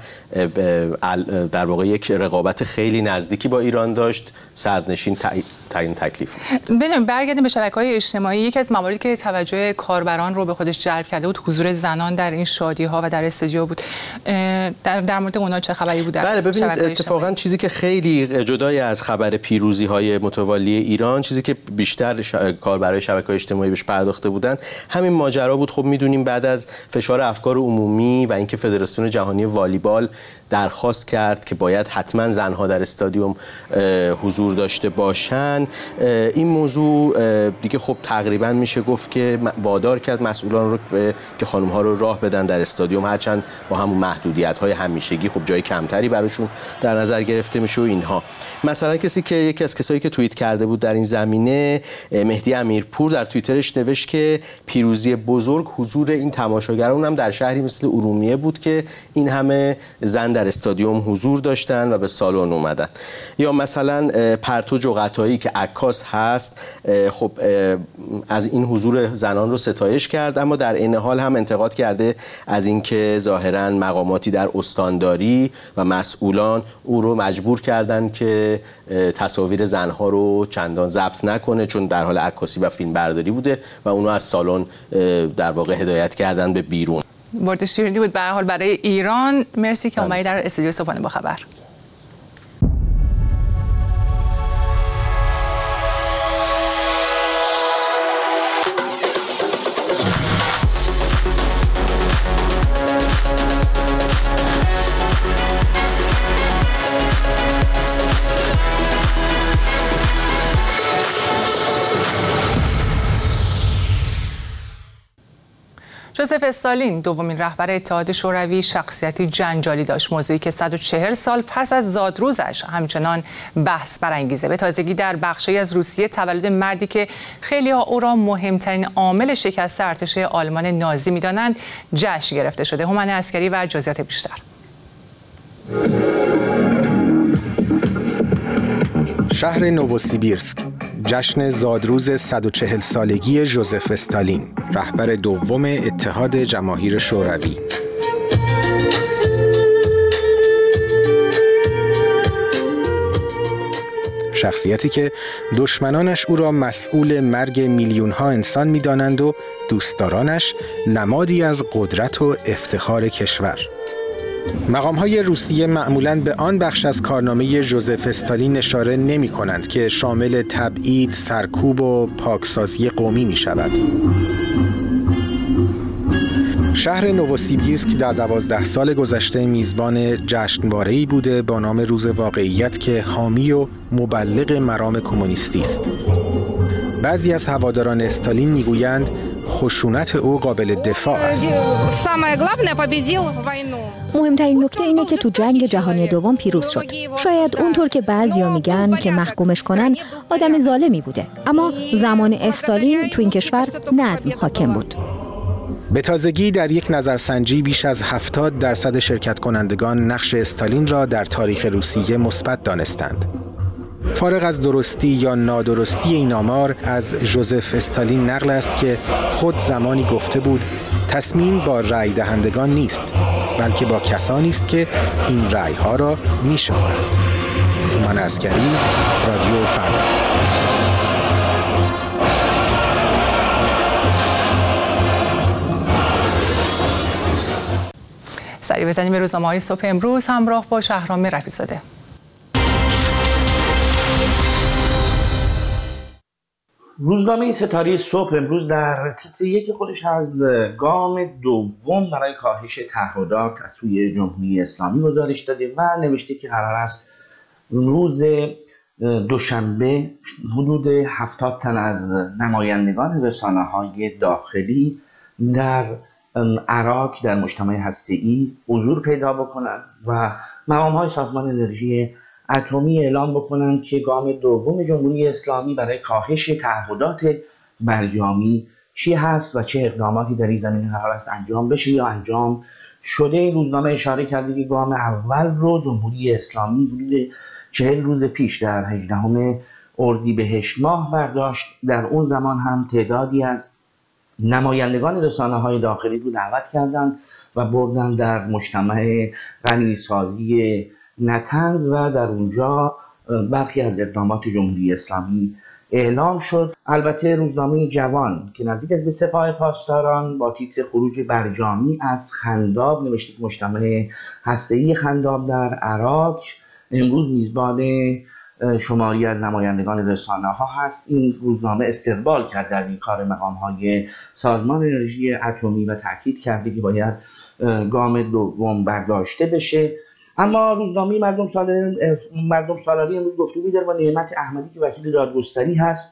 در واقع یک رقابت خیلی نزدیکی با ایران داشت. صدرنشین تعیین تکلیف می‌شد. ببینیم برگردیم به شبکه‌های اجتماعی. یکی از مواردی که توجه کاربران رو به خودش جلب کرده بود حضور زنان در این شادی‌ها و در استودیو بود. در مورد اونها چه خبری بود؟ بله ببینید اتفاقا چیزی که خیلی جدای از خبر پیروزی‌های متوالی ایران، چیزی که بیشتر کاربرای شبکه‌های اجتماعی بهش پرداخته بودن همین ماجرا بود. خب می‌دونیم بعد از فشار افکار عمومی و اینکه فدراسیون جهانی والیبال درخواست کرد که باید حتما زنها در استادیوم حضور داشته باشن، این موضوع دیگه خب تقریبا میشه گفت که وادار کرد مسئولان رو که خانم‌ها رو راه بدن در استادیوم، هرچند با همون محدودیت‌های همیشگی خب جای کمتری براشون در نظر گرفته میشه و اینها. مثلا یکی از کسایی که توییت کرده بود در این زمینه، مهدی امیرپور، در توییترش نوشت که پیروزی بزرگ حضور این تماشاگران هم در شهری مثل ارومیه بود که این همه زن در استادیوم حضور داشتن و به سالن اومدن. یا مثلا پرتو جغتایی که عکاس هست، خب از این حضور زنان رو ستایش کرد، اما در این حال هم انتقاد کرده از اینکه ظاهراً مقاماتی در استانداری و مسئولان او رو مجبور کردن که تصاویر زنها رو چندان ضبط نکنه، چون در حال عکاسی و فیلم برداری بوده و اونو از سالن در واقع هدایت کردن به بیرون. ورد شیرینی بود به هر حال برای ایران. مرسی که اومدید در استودیو صبحانه با خبر. ژوزف استالین دومین رهبر اتحاد شوروی شخصیتی جنجالی داشت، موضوعی که 140 سال پس از زادروزش همچنان بحث برانگیزه. به تازگی در بخشی از روسیه تولد مردی که خیلی‌ها او را مهمترین عامل شکست ارتش آلمان نازی می‌دانند جشن گرفته شده. هومن عسکری و جزئیات بیشتر. شهر نووسیبیرسک، جشن زادروز 140 سالگی ژوزف استالین، رهبر دوم اتحاد جماهیر شوروی. شخصیتی که دشمنانش او را مسئول مرگ میلیون‌ها انسان می‌دانند و دوستدارانش نمادی از قدرت و افتخار کشور. مقام‌های روسیه معمولاً به آن بخش از کارنامه ژوزف استالین اشاره نمی‌کنند که شامل تبعید، سرکوب و پاکسازی قومی می‌شود. شهر نووسیبیرسک در 12 سال گذشته میزبان جشنواره‌ای بوده با نام روز واقعیت که حامی و مبلغ مرام کمونیستی است. بعضی از هواداران استالین میگویند خشونت او قابل دفاع است. مهمترین نکته اینه که تو جنگ جهانی دوم پیروز شد. شاید اونطور که بعضیا میگن که محکومش کنن آدم ظالمی بوده، اما زمان استالین تو این کشور نظم حاکم بود. به تازگی در یک نظرسنجی بیش از 70% شرکت کنندگان نقش استالین را در تاریخ روسیه مثبت دانستند. فارغ از درستی یا نادرستی این آمار، از ژوزف استالین نقل است که خود زمانی گفته بود تصمیم با رأی دهندگان نیست، بلکه با کسانی است که این رأی‌ها را می‌شمارند. هومن عسکری، رادیو فردا. سری بزنیم به روزنامه‌های صبح امروز همراه با شهرام رفیع‌زاده. روزنامه ستاره صبح امروز در تیتر یک خودش از گام دوم برای کاهش تعهدات از سوی جمهوری اسلامی گزارش داده و نوشته که قرار است روز دوشنبه حدود 70 تن از نمایندگان رسانه‌های داخلی در عراق در مجتمع هسته‌ای حضور پیدا بکنند و مقام‌های سازمان انرژی اتمی اعلام بکنند که گام دوم جمهوری اسلامی برای کاهش تعهدات برجامی چی هست و چه اقداماتی در این زمینه قرار است انجام بشه یا انجام شده. این روزنامه اشاره کرده که گام اول رو جمهوری اسلامی حدود 40 روز پیش در 18 اردیبهشت ماه برداشت. در اون زمان هم تعدادی از نمایندگان رسانه‌های داخلی رو دعوت کردند و بردن در مجتمع غنیسازی نطنز و در اونجا برخی از اقدامات جمهوری اسلامی اعلام شد. البته روزنامه جوان که نزدیک است به سپاه پاسداران با تیتر خروج برجامی از خنداب نوشته که مجتمع هسته‌ای خنداب در عراق امروز میزبان شماری از نمایندگان رسانه‌ها هست. این روزنامه استقبال کرد در این کار مقام‌های سازمان انرژی اتمی و تاکید کرده که باید گام دوم برداشته بشه. اما روزنامه مردم سالاری امروز گفتگویی داره با نعمت احمدی که وکیل دادگستری هست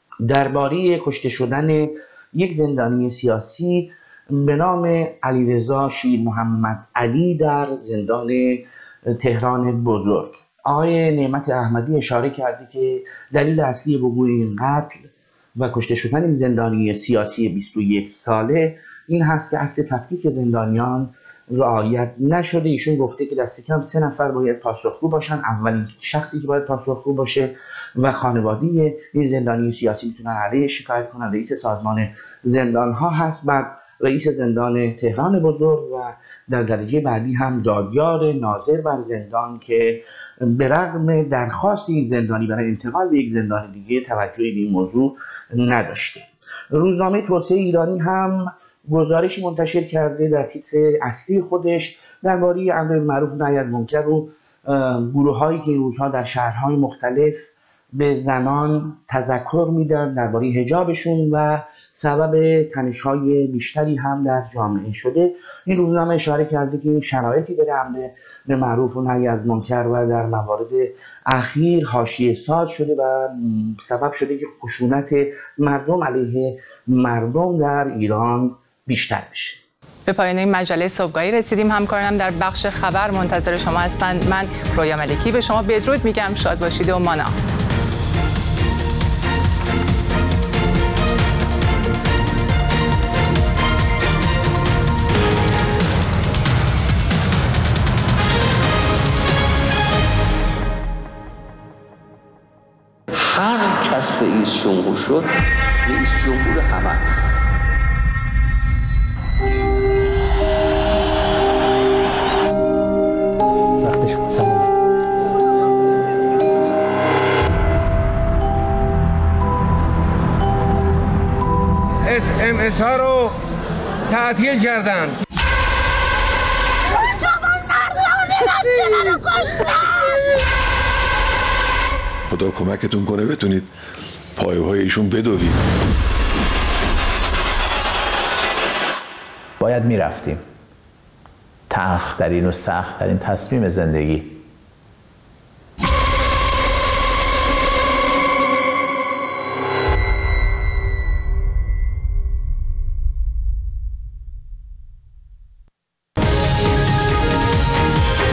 درباره کشته شدن یک زندانی سیاسی به نام علیرضا شیر محمد علی در زندان تهران بزرگ. آقای نعمت احمدی اشاره کرده که دلیل اصلی وقوع این قتل و کشته شدن این زندانی سیاسی 21 ساله این هست که اصل تفکیک زندانیان رعایت نشده. ایشون گفته که دست کم 3 نفر باید پاسخگو باشن. اولین شخصی که باید پاسخگو باشه و خانواده این زندانی سیاسی میتونن علیه شکایت کنن رئیس سازمان زندان ها هست، بعد رئیس زندان تهران بزرگ و در درجه بعدی هم دادیار ناظر بر زندان که به رغم درخواست این زندانی برای انتقال به یک زندان دیگه توجهی به این موضوع نداشته. روزنامه توسعه ایرانی هم گزارشی منتشر کرده در تیتر اصلی خودش درباره امر معروف نهی از منکر و گروه‌هایی که این روزها در شهرهای مختلف به زنان تذکر میدن درباره حجابشون و سبب تنش‌های بیشتری هم در جامعه شده. این روزنامه اشاره کرده که شرایطی داره امر به معروف و نهی از منکر و در موارد اخیر حاشیه ساز شده و سبب شده که خشونت مردم علیه مردم در ایران بیشتر بشه. به پایان این مجله صبحگاهی رسیدیم. همکارانم در بخش خبر منتظر شما هستند. من رویا ملکی به شما بدرود میگم. شاد باشید و مانا. هر کس رئیس جمهور شد رئیس جمهور همه است. وقتش تمومه. SMS ها رو تعطیل کردن. خدا کمکتون کنه بتونید پایه‌های ایشون بدوید. باید میرفتیم. تلخ‌ترین و سخت‌ترین تصمیم زندگی